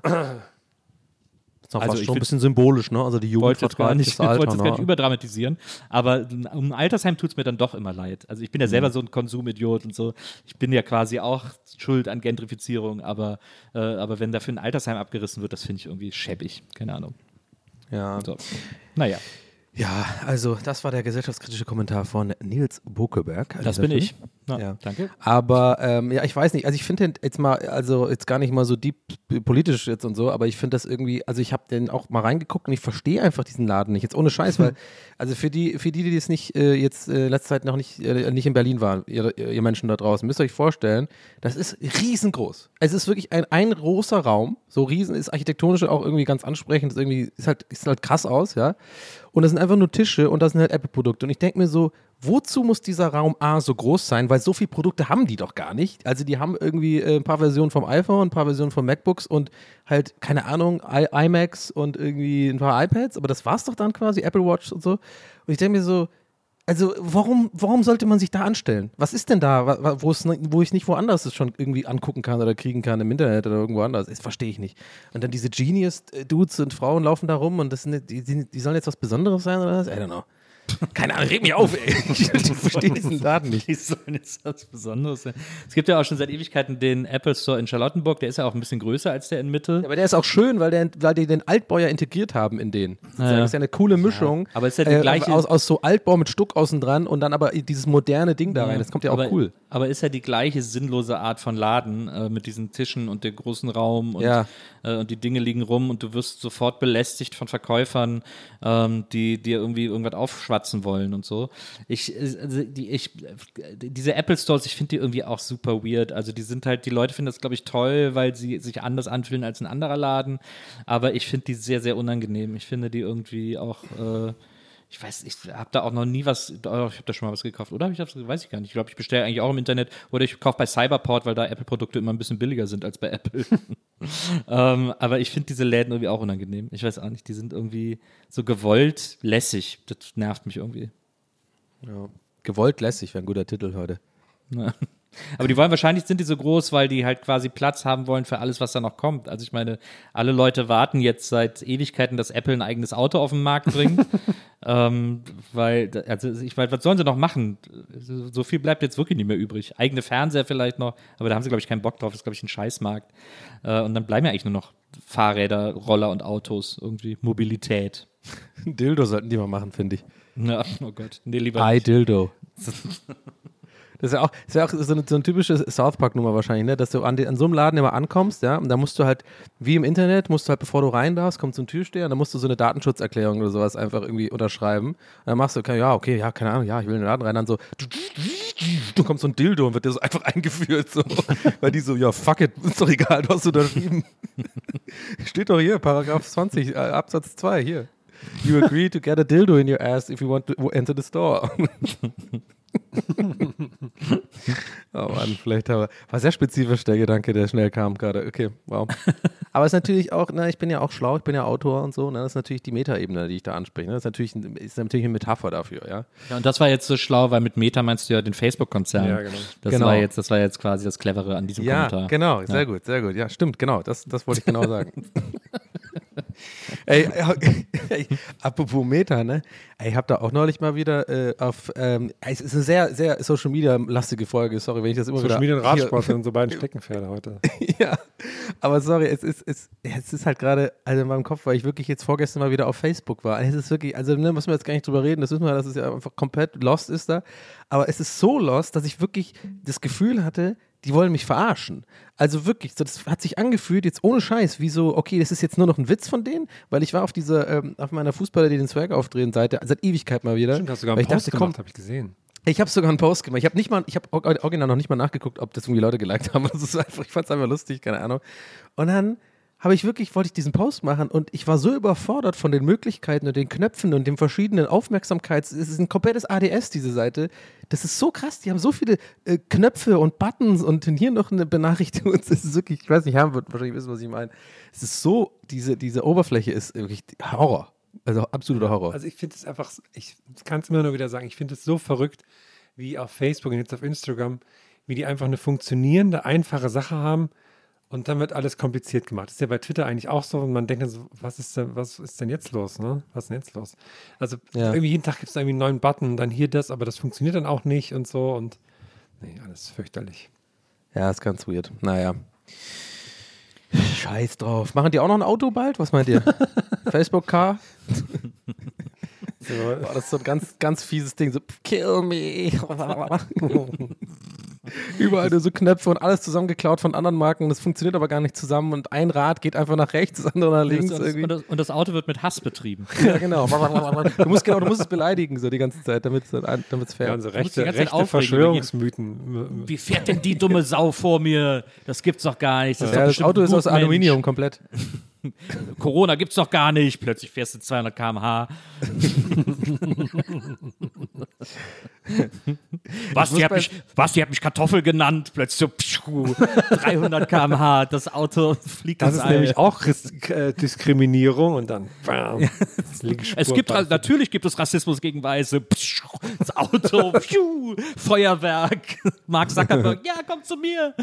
Das ist also fast schon ein bisschen symbolisch, ne? Also die Jugend vertreibt das Alter. Ich wollte es gar nicht überdramatisieren, aber um Altersheim tut es mir dann doch immer leid. Also ich bin ja selber so ein Konsumidiot und so. Ich bin ja quasi auch schuld an Gentrifizierung, aber wenn dafür ein Altersheim abgerissen wird, das finde ich irgendwie schäbig. Keine Ahnung. Ja. So. Naja. Ja, also das war der gesellschaftskritische Kommentar von Nils Bokeberg. Das bin ich. Ja. Danke. Aber ja, ich weiß nicht, also ich finde jetzt mal, also jetzt gar nicht mal so deep politisch jetzt und so, aber ich finde das irgendwie, also ich habe den auch mal reingeguckt und ich verstehe einfach diesen Laden nicht, jetzt ohne Scheiß, weil, also für die das nicht jetzt letzte Zeit noch nicht in Berlin waren, ihr Menschen da draußen, müsst ihr euch vorstellen, das ist riesengroß. Es ist wirklich ein großer Raum, so riesen, ist architektonisch auch irgendwie ganz ansprechend, ist irgendwie, sieht halt krass aus, ja. Und das sind einfach nur Tische und das sind halt Apple-Produkte. Und ich denke mir so, wozu muss dieser Raum A so groß sein? Weil so viele Produkte haben die doch gar nicht. Also die haben irgendwie ein paar Versionen vom iPhone, ein paar Versionen von MacBooks und halt, keine Ahnung, iMacs und irgendwie ein paar iPads. Aber das war's doch dann quasi, Apple Watch und so. Und ich denke mir so, also warum sollte man sich da anstellen? Was ist denn da, wo ich nicht woanders es schon irgendwie angucken kann oder kriegen kann im Internet oder irgendwo anders? Das verstehe ich nicht. Und dann diese Genius-Dudes und Frauen laufen da rum und die sollen jetzt was Besonderes sein oder was? I don't know. Keine Ahnung, reg mich auf, ey. Ich verstehe diesen Laden nicht. Die sollen jetzt was Besonderes sein. Es gibt ja auch schon seit Ewigkeiten den Apple Store in Charlottenburg, der ist ja auch ein bisschen größer als der in Mitte. Ja, aber der ist auch schön, weil die den Altbau ja integriert haben in den. Das ist ja eine coole Mischung. Aber es ist ja die gleiche aus so Altbau mit Stuck außen dran und dann aber dieses moderne Ding da rein. Das kommt ja auch cool. Aber ist ja die gleiche sinnlose Art von Laden mit diesen Tischen und dem großen Raum und die Dinge liegen rum und du wirst sofort belästigt von Verkäufern, die dir irgendwie irgendwas aufschwatzen wollen und so. Diese Apple Stores, ich finde die irgendwie auch super weird. Also die Leute finden das, glaube ich, toll, weil sie sich anders anfühlen als ein anderer Laden. Aber ich finde die sehr, sehr unangenehm. Ich finde die irgendwie auch, ich habe da auch noch nie was, ich habe da schon mal was gekauft. Oder weiß ich gar nicht. Ich glaube, ich bestelle eigentlich auch im Internet oder ich kaufe bei Cyberport, weil da Apple-Produkte immer ein bisschen billiger sind als bei Apple. Aber ich finde diese Läden irgendwie auch unangenehm. Ich weiß auch nicht, die sind irgendwie so gewollt lässig. Das nervt mich irgendwie. Ja. Gewollt lässig wäre ein guter Titel heute. Ja. Aber die wollen wahrscheinlich, sind die so groß, weil die halt quasi Platz haben wollen für alles, was da noch kommt. Also ich meine, alle Leute warten jetzt seit Ewigkeiten, dass Apple ein eigenes Auto auf den Markt bringt. Weil, also ich meine, was sollen sie noch machen? So viel bleibt jetzt wirklich nicht mehr übrig. Eigene Fernseher vielleicht noch, aber da haben sie, glaube ich, keinen Bock drauf. Das ist, glaube ich, ein Scheißmarkt. Und dann bleiben ja eigentlich nur noch Fahrräder, Roller und Autos. Irgendwie Mobilität. Dildo sollten die mal machen, finde ich. Ja, oh Gott. Nee, lieber nicht. Dildo. Das ist ja auch so eine typische South Park-Nummer wahrscheinlich, ne? Dass du an so einem Laden immer ankommst, ja, und da musst du halt, wie im Internet, bevor du rein darfst, kommt so ein Türsteher und dann musst du so eine Datenschutzerklärung oder sowas einfach irgendwie unterschreiben. Und dann machst du, keine Ahnung, ich will in den Laden rein, dann so, du kommst so ein Dildo und wird dir so einfach eingeführt, so. Weil die so, ja, fuck it, ist doch egal, du hast unterschrieben. Steht doch hier, Paragraph 20, Absatz 2, hier. You agree to get a dildo in your ass if you want to enter the store. Oh Mann, vielleicht war sehr spezifisch der Gedanke, der schnell kam gerade. Okay, wow. Aber es ist natürlich auch, ich bin ja auch schlau, ich bin ja Autor und so, das ist natürlich die Metaebene, die ich da anspreche. Das ist natürlich eine Metapher dafür, ja. Ja, und das war jetzt so schlau, weil mit Meta meinst du ja den Facebook-Konzern. Ja, genau. Das war jetzt quasi das Clevere an diesem Kommentar. Ja, genau, sehr gut. Ja, stimmt, genau, das wollte ich genau sagen. Ey, apropos Meta, ne? Ey, ich habe da auch neulich mal wieder es ist eine sehr, sehr Social-Media-lastige Folge, sorry, wenn ich das immer Social wieder... Media und Radsport sind so beiden Steckenpferde heute. Ja, aber sorry, es ist halt gerade, also in meinem Kopf, weil ich wirklich jetzt vorgestern mal wieder auf Facebook war. Es ist wirklich, also müssen wir jetzt gar nicht drüber reden, das wissen wir, dass es ja einfach komplett lost ist da. Aber es ist so lost, dass ich wirklich das Gefühl hatte, die wollen mich verarschen. Also wirklich, das hat sich angefühlt, jetzt ohne Scheiß, wie so, okay, das ist jetzt nur noch ein Witz von denen, weil ich war auf auf meiner Fußballer, die den Swag aufdrehen Seite, seit Ewigkeit mal wieder. Stimmt, hast du sogar einen Post gemacht, habe ich gesehen. Ich habe sogar einen Post gemacht. Ich habe original noch nicht mal nachgeguckt, ob das irgendwie Leute geliked haben. Also ich fand es einfach lustig, keine Ahnung. Und dann wollte ich diesen Post machen und ich war so überfordert von den Möglichkeiten und den Knöpfen und den verschiedenen Es ist ein komplettes ADS, diese Seite. Das ist so krass, die haben so viele Knöpfe und Buttons und hier noch eine Benachrichtigung. Das ist wirklich, ich weiß nicht, Herr wird wahrscheinlich wissen, was ich meine. Es ist so, diese Oberfläche ist wirklich Horror. Also absoluter Horror. Also ich finde es einfach, ich kann es immer nur wieder sagen, ich finde es so verrückt, wie auf Facebook und jetzt auf Instagram, wie die einfach eine funktionierende, einfache Sache haben und dann wird alles kompliziert gemacht. Das ist ja bei Twitter eigentlich auch so und man denkt dann so, was ist denn jetzt los, ne? Was ist denn jetzt los? Also irgendwie jeden Tag gibt es irgendwie einen neuen Button und dann hier das, aber das funktioniert dann auch nicht und so und nee, alles fürchterlich. Ja, ist ganz weird. Naja. Scheiß drauf. Machen die auch noch ein Auto bald? Was meint ihr? Facebook Car? Boah, das ist so ein ganz, ganz fieses Ding. So, kill me. Überall nur so Knöpfe und alles zusammengeklaut von anderen Marken. Das funktioniert aber gar nicht zusammen. Und ein Rad geht einfach nach rechts, das andere nach links. Und das Auto wird mit Hass betrieben. Ja, genau. Du musst es beleidigen so die ganze Zeit, damit es fair ist. Ja, so rechte Verschwörungsmythen. Wie fährt denn die dumme Sau vor mir? Das gibt's doch gar nicht. Das Auto ist aus Aluminium komplett. Corona gibt's doch gar nicht. Plötzlich fährst du 200 km/h. Basti hat mich Kartoffel genannt. Plötzlich so 300 km/h. Das Auto fliegt Das ist nämlich auch Diskriminierung und dann bam, natürlich gibt es Rassismus gegen Weiße. Das Auto, Feuerwerk. Mark Zuckerberg, ja, komm zu mir.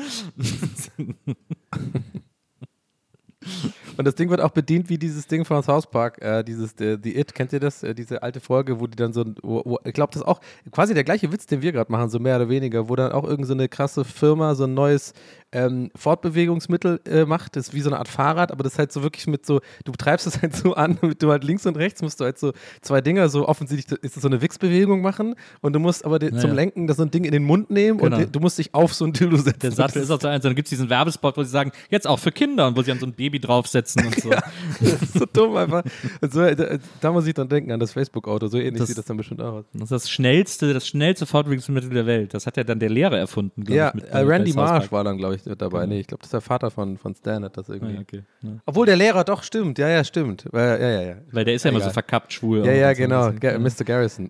Und das Ding wird auch bedient wie dieses Ding von South Park, The It, kennt ihr das? Diese alte Folge, wo die dann so, ich glaube, das ist auch quasi der gleiche Witz, den wir gerade machen, so mehr oder weniger, wo dann auch irgend so eine krasse Firma so ein neues Fortbewegungsmittel macht, das ist wie so eine Art Fahrrad, aber das ist halt so wirklich mit so, du treibst es halt so an, du halt links und rechts musst du halt so zwei Dinger, so offensichtlich ist das so eine Wichsbewegung machen und du musst aber zum Lenken das so ein Ding in den Mund nehmen und du musst dich auf so ein Dildo setzen. Der Sattel ist auch so eins, dann gibt es diesen Werbespot, wo sie sagen, jetzt auch für Kinder und wo sie an so ein Baby draufsetzen und so. Ja, das ist so dumm einfach. Und so, da muss ich dann denken an das Facebook-Auto, so ähnlich sieht das dann bestimmt auch aus. Das ist das schnellste Fortbewegungsmittel der Welt. Das hat ja dann der Lehrer erfunden, glaube ich. Randy Marsh war dann, glaube ich, dabei. Genau. Nee, ich glaube, das ist der Vater von Stan, hat das irgendwie. Ah, okay. Ja. Obwohl der Lehrer doch stimmt, ja, stimmt. Ja. Weil der ist ja immer so verkappt schwul. Ja, genau, Mr. Garrison.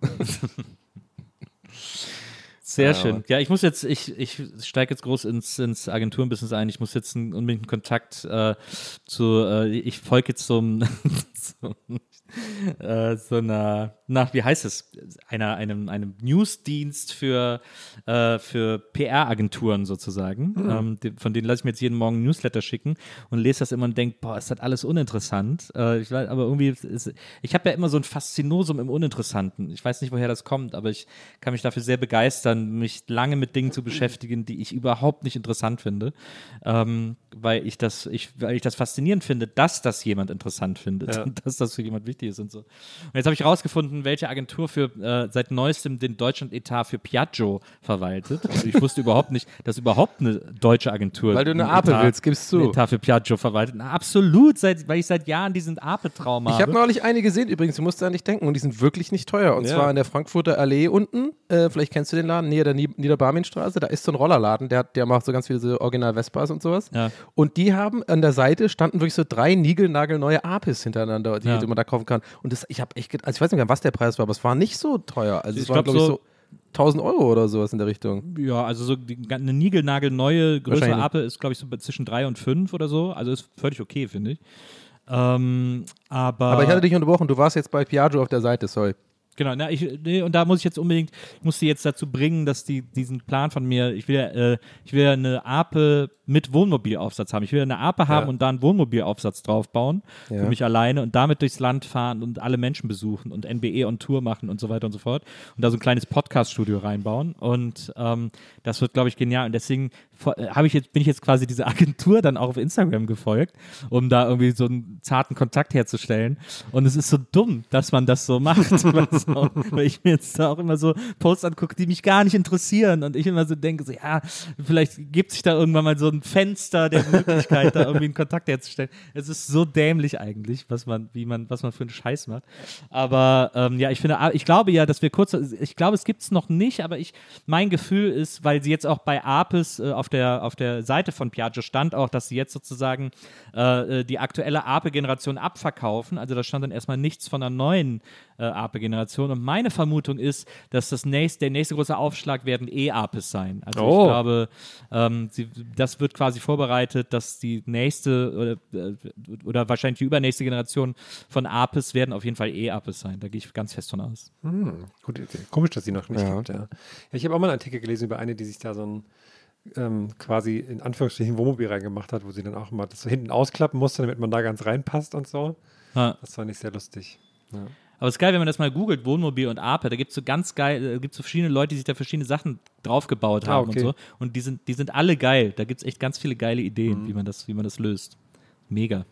Sehr schön. Ja, ich steige jetzt groß ins Agenturenbusiness ein. Ich muss jetzt unbedingt einen Kontakt ich folge jetzt zum so einer, wie heißt es, einem Newsdienst für PR-Agenturen sozusagen. Von denen lasse ich mir jetzt jeden Morgen ein Newsletter schicken und lese das immer und denke, boah, ist das alles uninteressant. Ich weiß, aber irgendwie, ich habe ja immer so ein Faszinosum im Uninteressanten. Ich weiß nicht, woher das kommt, aber ich kann mich dafür sehr begeistern, mich lange mit Dingen zu beschäftigen, die ich überhaupt nicht interessant finde, weil ich das faszinierend finde, dass das jemand interessant findet und dass das für jemand wichtig ist und so. Und jetzt habe ich rausgefunden, welche Agentur seit neuestem den Deutschland-Etat für Piaggio verwaltet. Also ich wusste überhaupt nicht, dass überhaupt eine deutsche Agentur Weil du eine Ape willst, gibst du. Den Etat für Piaggio verwaltet. Na, absolut, weil ich seit Jahren diesen Ape-Traum habe. Ich habe neulich eine gesehen, übrigens, du musst da nicht denken, und die sind wirklich nicht teuer. Und zwar in der Frankfurter Allee unten, vielleicht kennst du den Laden, näher der Niederbarmenstraße, da ist so ein Rollerladen, der macht so ganz viele so Original-Vespas und sowas. Ja. Und die haben an der Seite standen wirklich so 3 niegelnagelneue Apis hintereinander, die man da kaufen kann. Und das, ich habe echt, also ich weiß nicht mehr, was der Preis war, aber es war nicht so teuer. Also es war, glaube ich, so 1.000 Euro oder sowas in der Richtung. Ja, also so eine niegelnagelneue größere Ape ist, glaube ich, so zwischen 3 und 5 oder so. Also ist völlig okay, finde ich. Aber ich hatte dich unterbrochen, du warst jetzt bei Piaggio auf der Seite, sorry. Genau, und da muss ich jetzt unbedingt, dazu bringen, dass diesen Plan von mir, ich will eine Ape mit Wohnmobilaufsatz haben. Ich will eine Ape haben und da einen Wohnmobilaufsatz draufbauen für mich alleine und damit durchs Land fahren und alle Menschen besuchen und NBE on Tour machen und so weiter und so fort und da so ein kleines Podcast-Studio reinbauen und das wird, glaube ich, genial und deswegen bin ich jetzt quasi dieser Agentur dann auch auf Instagram gefolgt, um da irgendwie so einen zarten Kontakt herzustellen und es ist so dumm, dass man das so macht, weil ich mir jetzt da auch immer so Posts angucke, die mich gar nicht interessieren und ich immer so denke, so ja, vielleicht gibt sich da irgendwann mal so ein Fenster der Möglichkeit, da irgendwie einen Kontakt herzustellen. Es ist so dämlich eigentlich, was man für einen Scheiß macht. Aber ich glaube ja, dass wir ich glaube, es gibt es noch nicht, aber mein Gefühl ist, weil sie jetzt auch bei Apis auf der Seite von Piaggio stand auch, dass sie jetzt sozusagen die aktuelle Ape-Generation abverkaufen. Also da stand dann erstmal nichts von einer neuen Ape-Generation. Und meine Vermutung ist, dass der nächste große Aufschlag werden E-Apes sein. Also ich glaube, das wird quasi vorbereitet, dass die nächste oder wahrscheinlich die übernächste Generation von Apes werden auf jeden Fall E-Apes sein. Da gehe ich ganz fest von aus. Gute Idee. Komisch, dass sie noch nicht gibt. Ja, ich habe auch mal einen Artikel gelesen über eine, die sich da so ein quasi in Anführungsstrichen Wohnmobil reingemacht hat, wo sie dann auch mal das so hinten ausklappen musste, damit man da ganz reinpasst und so. Das fand ich sehr lustig. Ja. Aber es ist geil, wenn man das mal googelt, Wohnmobil und Ape, da gibt es so ganz geil, gibt es so verschiedene Leute, die sich da verschiedene Sachen draufgebaut haben und so. Und die sind alle geil. Da gibt es echt ganz viele geile Ideen, wie man das löst. Mega.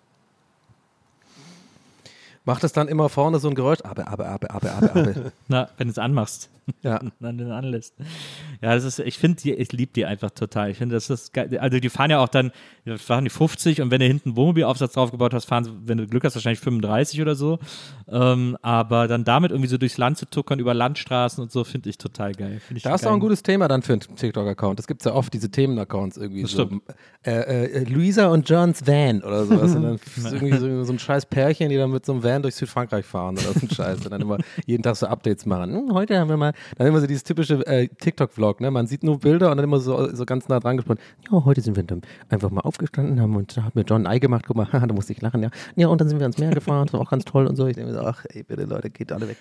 Macht es dann immer vorne so ein Geräusch? Ape. Na, wenn du es anmachst. Ja. Dann den anlässt. Ja, ich liebe die einfach total. Ich finde, das ist geil. Also die fahren ja auch dann, fahren die 50 und wenn du hinten einen Wohnmobilaufsatz draufgebaut hast, fahren sie, wenn du Glück hast, wahrscheinlich 35 oder so. Aber dann damit irgendwie so durchs Land zu tuckern, über Landstraßen und so, finde ich total geil. Da ist auch ein gutes Thema dann für einen TikTok-Account. Das gibt es ja oft, diese Themen-Accounts irgendwie. Das so. Luisa und Johns Van oder sowas. Und dann irgendwie so ein scheiß Pärchen, die dann mit so einem Van durch Südfrankreich fahren oder so ein Scheiß. Und dann immer jeden Tag so Updates machen. Heute haben wir mal dann immer so dieses typische TikTok-Vlog, ne? Man sieht nur Bilder und dann immer so ganz nah dran gesprochen. Ja, heute sind wir dann einfach mal aufgestanden, haben mir John ein Ei gemacht, guck mal, da musste ich lachen, ja. Ja, und dann sind wir ans Meer gefahren, das war auch ganz toll und so. Ich denke mir so, ach, ey, bitte Leute, geht alle weg.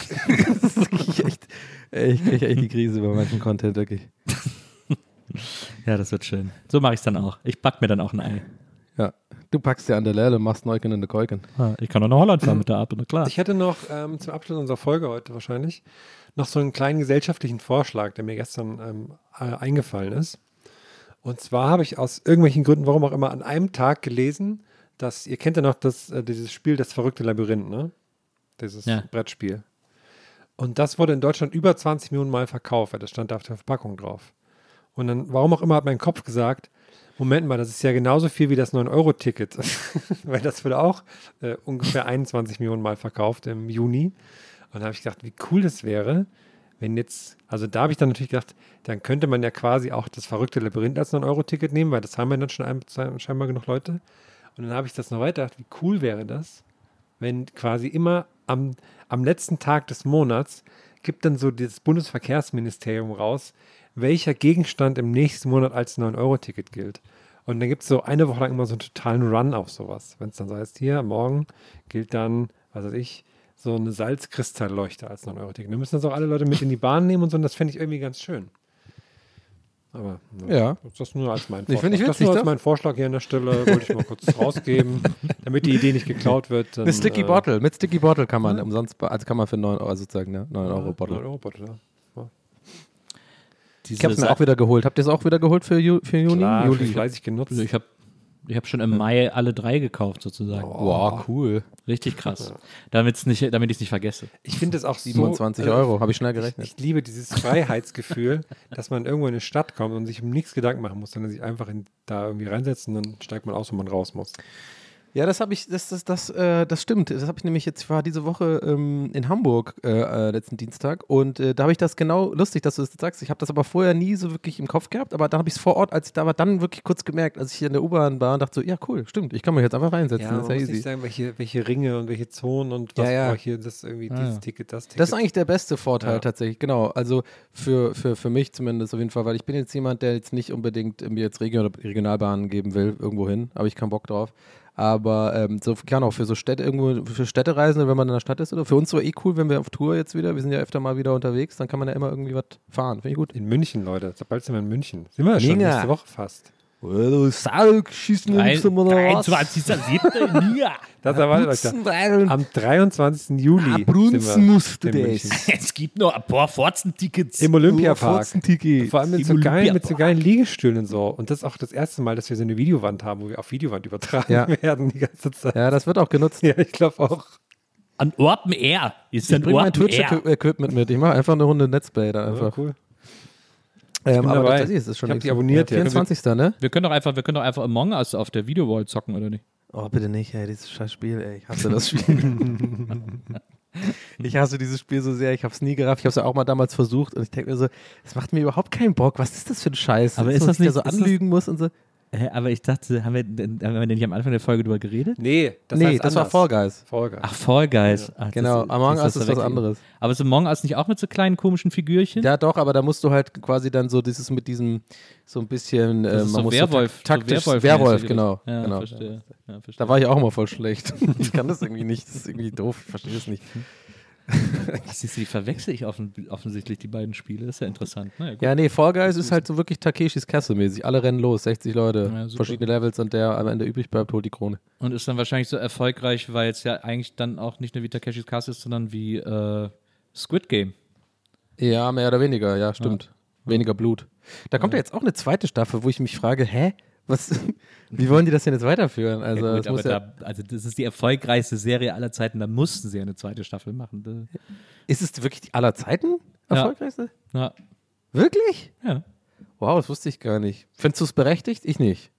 Ich kriege echt die Krise bei manchen Content, wirklich. Ja, das wird schön. So mache ich es dann auch. Ich back mir dann auch ein Ei. Ja, du packst dir an der Lelle und machst Neuken in der Keuken. Ich kann auch nach Holland fahren mit der Ape, na klar. Ich hätte noch zum Abschluss unserer Folge heute wahrscheinlich noch so einen kleinen gesellschaftlichen Vorschlag, der mir gestern eingefallen ist. Und zwar habe ich aus irgendwelchen Gründen, warum auch immer, an einem Tag gelesen, dass, ihr kennt ja noch dieses Spiel, das verrückte Labyrinth, ne? Dieses Brettspiel. Und das wurde in Deutschland über 20 Millionen Mal verkauft, weil das stand da auf der Verpackung drauf. Und dann, warum auch immer, hat mein Kopf gesagt, Moment mal, das ist ja genauso viel wie das 9-Euro-Ticket, weil das wurde auch ungefähr 21 Millionen Mal verkauft im Juni. Und da habe ich gedacht, wie cool das wäre, wenn jetzt, also da habe ich dann natürlich gedacht, dann könnte man ja quasi auch das verrückte Labyrinth als 9-Euro-Ticket nehmen, weil das haben ja dann schon scheinbar genug Leute. Und dann habe ich das noch weiter gedacht, wie cool wäre das, wenn quasi immer am letzten Tag des Monats gibt dann so das Bundesverkehrsministerium raus, welcher Gegenstand im nächsten Monat als 9-Euro-Ticket gilt. Und dann gibt es so eine Woche lang immer so einen totalen Run auf sowas. Wenn es dann so heißt, hier, morgen gilt dann was weiß ich, so eine Salzkristallleuchte als 9-Euro-Ticket. Dann müssen das auch alle Leute mit in die Bahn nehmen und so, und das fände ich irgendwie ganz schön. Aber Ja. das nur als mein Ich Vorschlag. finde ich Das witzig, nur als doch. mein Vorschlag hier an der Stelle, wollte ich mal kurz rausgeben, damit die Idee nicht geklaut wird. Dann, Mit Sticky Bottle. Mit Sticky Bottle kann man umsonst, also kann man für 9 Euro sozusagen, ne? 9 Euro Bottle. 9 Euro Bottle, ja. Ich habe es mir auch wieder geholt. Habt ihr es auch wieder geholt für Juni? Klar, Juli? fleißig genutzt. Ich habe schon im Mai alle 3 gekauft, sozusagen. Wow, cool. Richtig krass. Damit ich es nicht vergesse. Ich finde es auch 27 so, Euro, habe ich schnell gerechnet. Ich liebe dieses Freiheitsgefühl, dass man irgendwo in eine Stadt kommt und sich um nichts Gedanken machen muss, sondern sich einfach da irgendwie reinsetzt und dann steigt man aus, wenn man raus muss. Ja, das habe ich, das stimmt. Das habe ich nämlich jetzt, ich war diese Woche in Hamburg letzten Dienstag und da habe ich das genau, lustig, dass du das sagst. Ich habe das aber vorher nie so wirklich im Kopf gehabt, aber dann habe ich es vor Ort, als ich da war, dann wirklich kurz gemerkt, als ich hier in der U-Bahn war und dachte so, ja cool, stimmt, ich kann mich jetzt einfach reinsetzen, Ja, das man ist ja muss easy. nicht sagen, welche Ringe und welche Zonen und was Ja. brauche ich hier, das irgendwie, dieses Ticket, das Ticket. Das ist eigentlich der beste Vorteil Ja. tatsächlich, genau. Also für mich zumindest auf jeden Fall, weil ich bin jetzt jemand, der jetzt nicht unbedingt mir jetzt Regionalbahnen geben will, irgendwo hin, habe ich keinen Bock drauf. Aber so kann auch für so Städte irgendwo, für Städtereisende, wenn man in der Stadt ist, oder für uns so cool, wenn wir auf Tour jetzt wieder, wir sind ja öfter mal wieder unterwegs, dann kann man ja immer irgendwie was fahren. Finde ich gut. In München, Leute. Bald sind wir in München. Sind wir ja schon Mega. nächste Woche fast. Du Saug, schießen uns immer noch was. 23.07. Ja. Das erwartet euch da. Am 23. Juli Abrunzen sind wir musst du in München. das. Es gibt noch ein paar Fotzen-Tickets. Im Olympiapark. Ticket. Vor allem mit so geilen Liegestühlen und so. Und das ist auch das erste Mal, dass wir so eine Videowand haben, wo wir auf Videowand übertragen werden die ganze Zeit. Ja, das wird auch genutzt. Ja, ich glaube auch. An Open Air. Ist Ich ein bringe mein Open Air. Twitch-Equipment mit. Ich mache einfach eine Runde Netzplay da Ja, einfach. cool. Aber dabei. das ist schon Ich hab nächste die abonniert, Woche. ja. 24. Ne? Wir können doch einfach Among Us auf der Videowall zocken, oder nicht? Oh, bitte nicht, ey, dieses scheiß Spiel, ey. Ich hasse das Spiel. Ich hasse dieses Spiel so sehr. Ich habe es nie gerafft. Ich habe es ja auch mal damals versucht und ich denke mir so, es macht mir überhaupt keinen Bock. Was ist das für ein Scheiß? Aber dass ist man das sich da nicht- so ist das- anlügen muss und so? Aber ich dachte, haben wir denn nicht am Anfang der Folge drüber geredet? Nee, das Nee, heißt das war anders. Fall Guys. Fall Guys. Ach, Fall Guys. Ach, Genau, Among Us ist was anderes. Aber ist Among Us nicht auch mit so kleinen komischen Figürchen? Ja, doch, aber da musst du halt quasi dann so dieses mit diesem, so ein bisschen, Das ist man so muss Werwolf, so taktisch, so Werwolf, Werwolf-mäßig genau. Ja, genau. verstehe. Ja, verstehe. Da war ich auch immer voll schlecht. Ich kann das irgendwie nicht, das ist irgendwie doof, ich verstehe das nicht. Die verwechsel ich offensichtlich, die beiden Spiele. Das ist ja interessant. Na ja, gut. Ja, nee, Fall Guys ist halt so wirklich Takeshis Castle-mäßig. Alle rennen los, 60 Leute, Ja, super. verschiedene Levels und der am Ende übrig bleibt, holt die Krone. Und ist dann wahrscheinlich so erfolgreich, weil es ja eigentlich dann auch nicht nur wie Takeshis Castle ist, sondern wie Squid Game. Ja, mehr oder weniger, ja, stimmt. Weniger Blut. Da kommt ja jetzt auch eine zweite Staffel, wo ich mich frage, was, wie wollen die das denn jetzt weiterführen? Also, Ja, gut, das aber muss ja, also das ist die erfolgreichste Serie aller Zeiten, da mussten sie ja eine zweite Staffel machen. ist es wirklich die aller Zeiten erfolgreichste? Ja. Wirklich? Ja. Wow, das wusste ich gar nicht. Findest du es berechtigt? Ich nicht.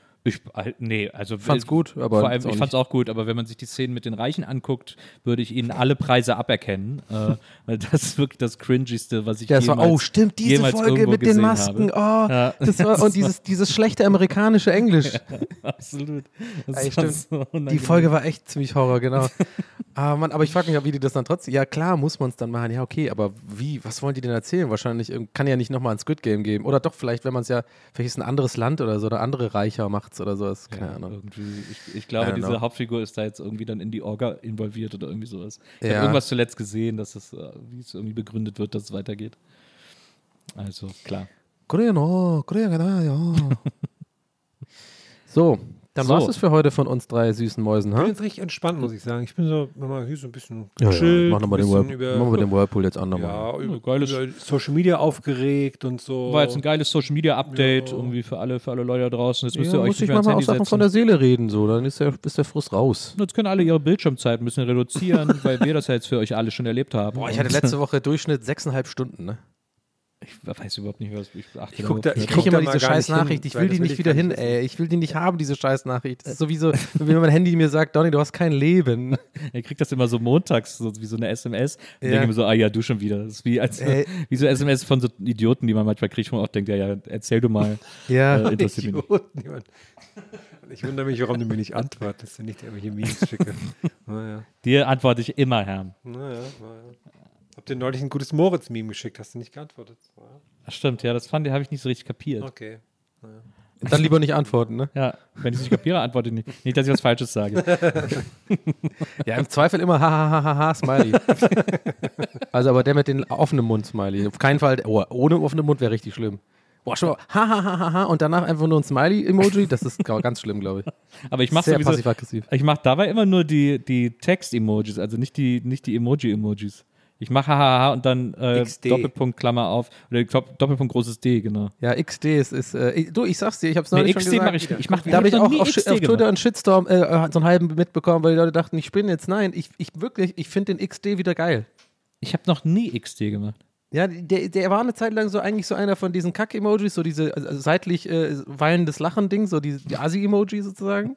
Also Fand's gut, aber vor allem, jetzt auch ich fand's auch gut, aber wenn man sich die Szenen mit den Reichen anguckt, würde ich ihnen alle Preise aberkennen, weil das ist wirklich das Cringigste, was ich Das war, jemals, oh stimmt, diese jemals Folge irgendwo mit den gesehen Masken, habe. oh, Ja. das war, und dieses schlechte amerikanische Englisch. Absolut. Das Ey, war stimmt. so Die unangenehm. Folge war echt ziemlich Horror, genau. Aber ich frage mich, wie die das dann trotzdem, ja klar, muss man es dann machen, ja okay, aber wie, was wollen die denn erzählen? Wahrscheinlich, kann ja nicht nochmal ein Squid Game geben. Oder doch, vielleicht, wenn man es ja, vielleicht ist ein anderes Land oder so, oder andere Reicher macht's oder sowas, keine Ahnung. Irgendwie, ich glaube, I don't diese know. Hauptfigur ist da jetzt irgendwie dann in die Orga involviert oder irgendwie sowas. Ich Ja. habe irgendwas zuletzt gesehen, dass es, wie es irgendwie begründet wird, dass es weitergeht. Also, klar. Korea, ja. So, dann So. war's es für heute von uns drei süßen Mäusen, Ich bin ha? jetzt richtig entspannt, muss ich sagen. Ich bin so, mal hier so ein bisschen Ja, gechillt. mach nochmal den, ein bisschen mach mal den Whirlpool jetzt an. ja, über geiles- Social Media aufgeregt und so. War jetzt ein geiles Social Media Update Ja. irgendwie für alle Leute da draußen. Jetzt müsst Ja, ihr euch muss nicht ich mehr ans mal auch Handy Sachen setzen. von der Seele reden, so, dann ist der Frust raus. Jetzt können alle ihre Bildschirmzeit ein bisschen reduzieren, weil wir das ja jetzt für euch alle schon erlebt haben. Boah, ich hatte letzte Woche Durchschnitt 6,5 Stunden, ne? Ich weiß überhaupt nicht, was ich achte. Ich guck da- Ich Ich kriege guck immer da mal diese gar scheiß nicht hin, Nachricht. Ich weil will das die will nicht ich wieder gar hin, nicht wissen. ey. Ich will die nicht haben, diese scheiß Nachricht. Das ist sowieso, wie mein Handy mir sagt, Donny, du hast kein Leben. Ich krieg das immer so montags, so wie so eine SMS. Und Ja. denke mir so, ah ja, du schon wieder. Das ist wie so SMS von so Idioten, die man manchmal kriegt, wo man auch denkt, ja, erzähl du mal. Ja. Interessiert mich nicht. Idioten, Mann. Ich wundere mich, warum du mir nicht antwortest, wenn ich dir irgendwelche Memes schicke. Naja, Dir antworte ich immer, Herr. naja. Hab dir neulich ein gutes Moritz-Meme geschickt, hast du nicht geantwortet. Naja. Ach, stimmt, ja, das habe ich nicht so richtig kapiert. Okay. Dann lieber nicht antworten, ne? Ja, wenn ich es nicht kapiere, antworte ich nicht. Nicht, dass ich was Falsches sage. Ja, im Zweifel immer ha, Smiley. Also aber der mit den offenen Mund, Smiley. Auf keinen Fall, ohne offenen Mund wäre richtig schlimm. Boah, schon ha, und danach einfach nur ein Smiley-Emoji, das ist ganz schlimm, glaube ich. Aber ich mache Sehr sowieso, passiv-aggressiv. ich mache dabei immer nur die Text-Emojis, also nicht die Emoji-Emojis. Ich mache hahaha und dann Doppelpunkt, Klammer auf, oder Doppelpunkt, großes D, genau. Ja, XD ist du, ich sag's dir, ich hab's neulich schon XD gesagt. Da habe ich auch auf Twitter einen Shitstorm, so einen halben mitbekommen, weil die Leute dachten, ich spinne jetzt. Nein, ich finde den XD wieder geil. Ich habe noch nie XD gemacht. Ja, der war eine Zeit lang so eigentlich so einer von diesen Kack-Emojis, so diese seitlich weinendes Lachen-Ding, so die Asi-Emoji sozusagen.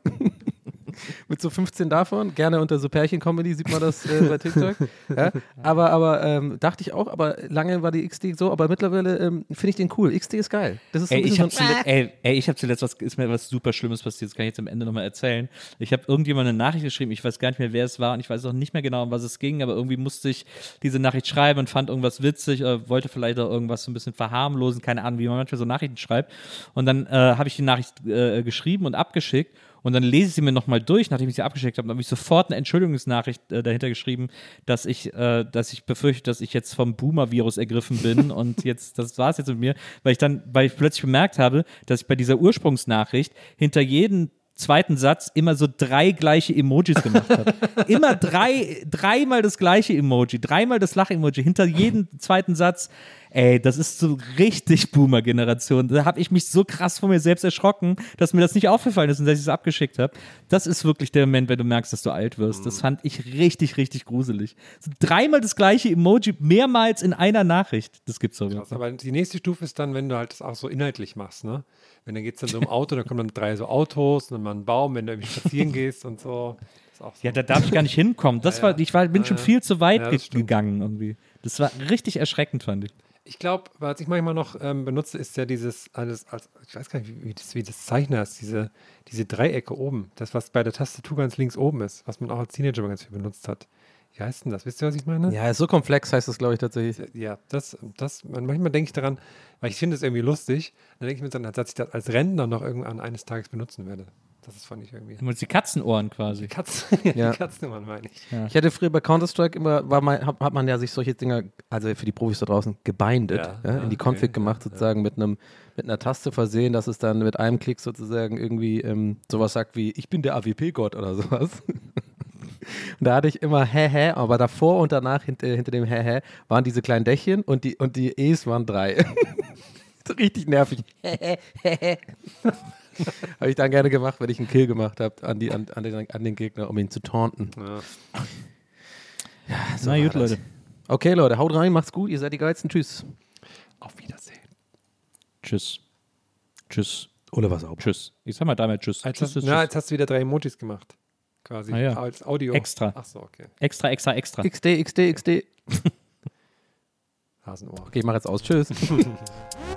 Mit so 15 davon. Gerne unter so Pärchen-Comedy sieht man das bei TikTok. Ja? Aber dachte ich auch, aber lange war die XD so, aber mittlerweile finde ich den cool. XD ist geil. Das ist so ich habe zuletzt ist mir was super Schlimmes passiert, das kann ich jetzt am Ende nochmal erzählen. Ich habe irgendjemand eine Nachricht geschrieben, ich weiß gar nicht mehr, wer es war und ich weiß auch nicht mehr genau, um was es ging, aber irgendwie musste ich diese Nachricht schreiben und fand irgendwas witzig, wollte vielleicht auch irgendwas so ein bisschen verharmlosen, keine Ahnung, wie man manchmal so Nachrichten schreibt. Und dann habe ich die Nachricht geschrieben und abgeschickt. Und dann lese ich sie mir nochmal durch, nachdem ich sie abgeschickt habe, habe ich sofort eine Entschuldigungsnachricht dahinter geschrieben, dass ich befürchte, dass ich jetzt vom Boomer-Virus ergriffen bin und jetzt, das war es jetzt mit mir, weil ich plötzlich bemerkt habe, dass ich bei dieser Ursprungsnachricht hinter jedem zweiten Satz immer so 3 gleiche Emojis gemacht habe. Immer dreimal das gleiche Emoji, 3-mal das Lach-Emoji, hinter jedem zweiten Satz. Ey, das ist so richtig Boomer-Generation. Da habe ich mich so krass von mir selbst erschrocken, dass mir das nicht aufgefallen ist und dass ich es abgeschickt habe. Das ist wirklich der Moment, wenn du merkst, dass du alt wirst. Das fand ich richtig, richtig gruselig. So 3-mal das gleiche Emoji, mehrmals in einer Nachricht. Das gibt's doch. Aber die nächste Stufe ist dann, wenn du halt das auch so inhaltlich machst, ne? Wenn dann geht es dann so um Auto, dann kommen dann 3 so Autos und dann mal ein Baum, wenn du irgendwie spazieren gehst und so. Ist auch so. Ja, da darf ich gar nicht hinkommen. Bin schon viel zu weit gegangen irgendwie. Das war richtig erschreckend, fand ich. Ich glaube, was ich manchmal noch benutze, ist ja dieses alles, ich weiß gar nicht, wie das Zeichner ist, diese Dreiecke oben. Das, was bei der Tastatur ganz links oben ist, was man auch als Teenager mal ganz viel benutzt hat. Wie heißt denn das? Wisst ihr, was ich meine? Ja, so komplex heißt das, glaube ich, tatsächlich. Ja, manchmal denke ich daran, weil ich finde es irgendwie lustig, dann denke ich mir dann, dass ich das als Rentner noch irgendwann eines Tages benutzen werde. Das fand ich irgendwie. Die Katzenohren quasi. Die Katzenohren meine ich. Ja. Ich hatte früher bei Counter-Strike immer, hat man ja sich solche Dinger, also für die Profis da draußen, gebindet, in die Config gemacht, sozusagen mit einer Taste versehen, dass es dann mit einem Klick sozusagen irgendwie sowas sagt wie, ich bin der AWP-Gott oder sowas. Und da hatte ich immer aber davor und danach hinter dem waren diese kleinen Dächchen und die E's waren 3. Richtig nervig. Habe ich dann gerne gemacht, wenn ich einen Kill gemacht habe an den Gegner, um ihn zu taunten. Ja, so na gut, das. Leute. Okay, Leute, haut rein, macht's gut, ihr seid die Geilsten. Tschüss. Auf Wiedersehen. Tschüss. Tschüss. Oder was auch. Tschüss. Ich sag mal damit Tschüss. Jetzt Tschüss. hast du wieder 3 Emojis gemacht. Quasi. Als Audio. Extra. Ach so, okay. Extra. XD. Hasenohr. Okay, ich mach jetzt aus. Tschüss.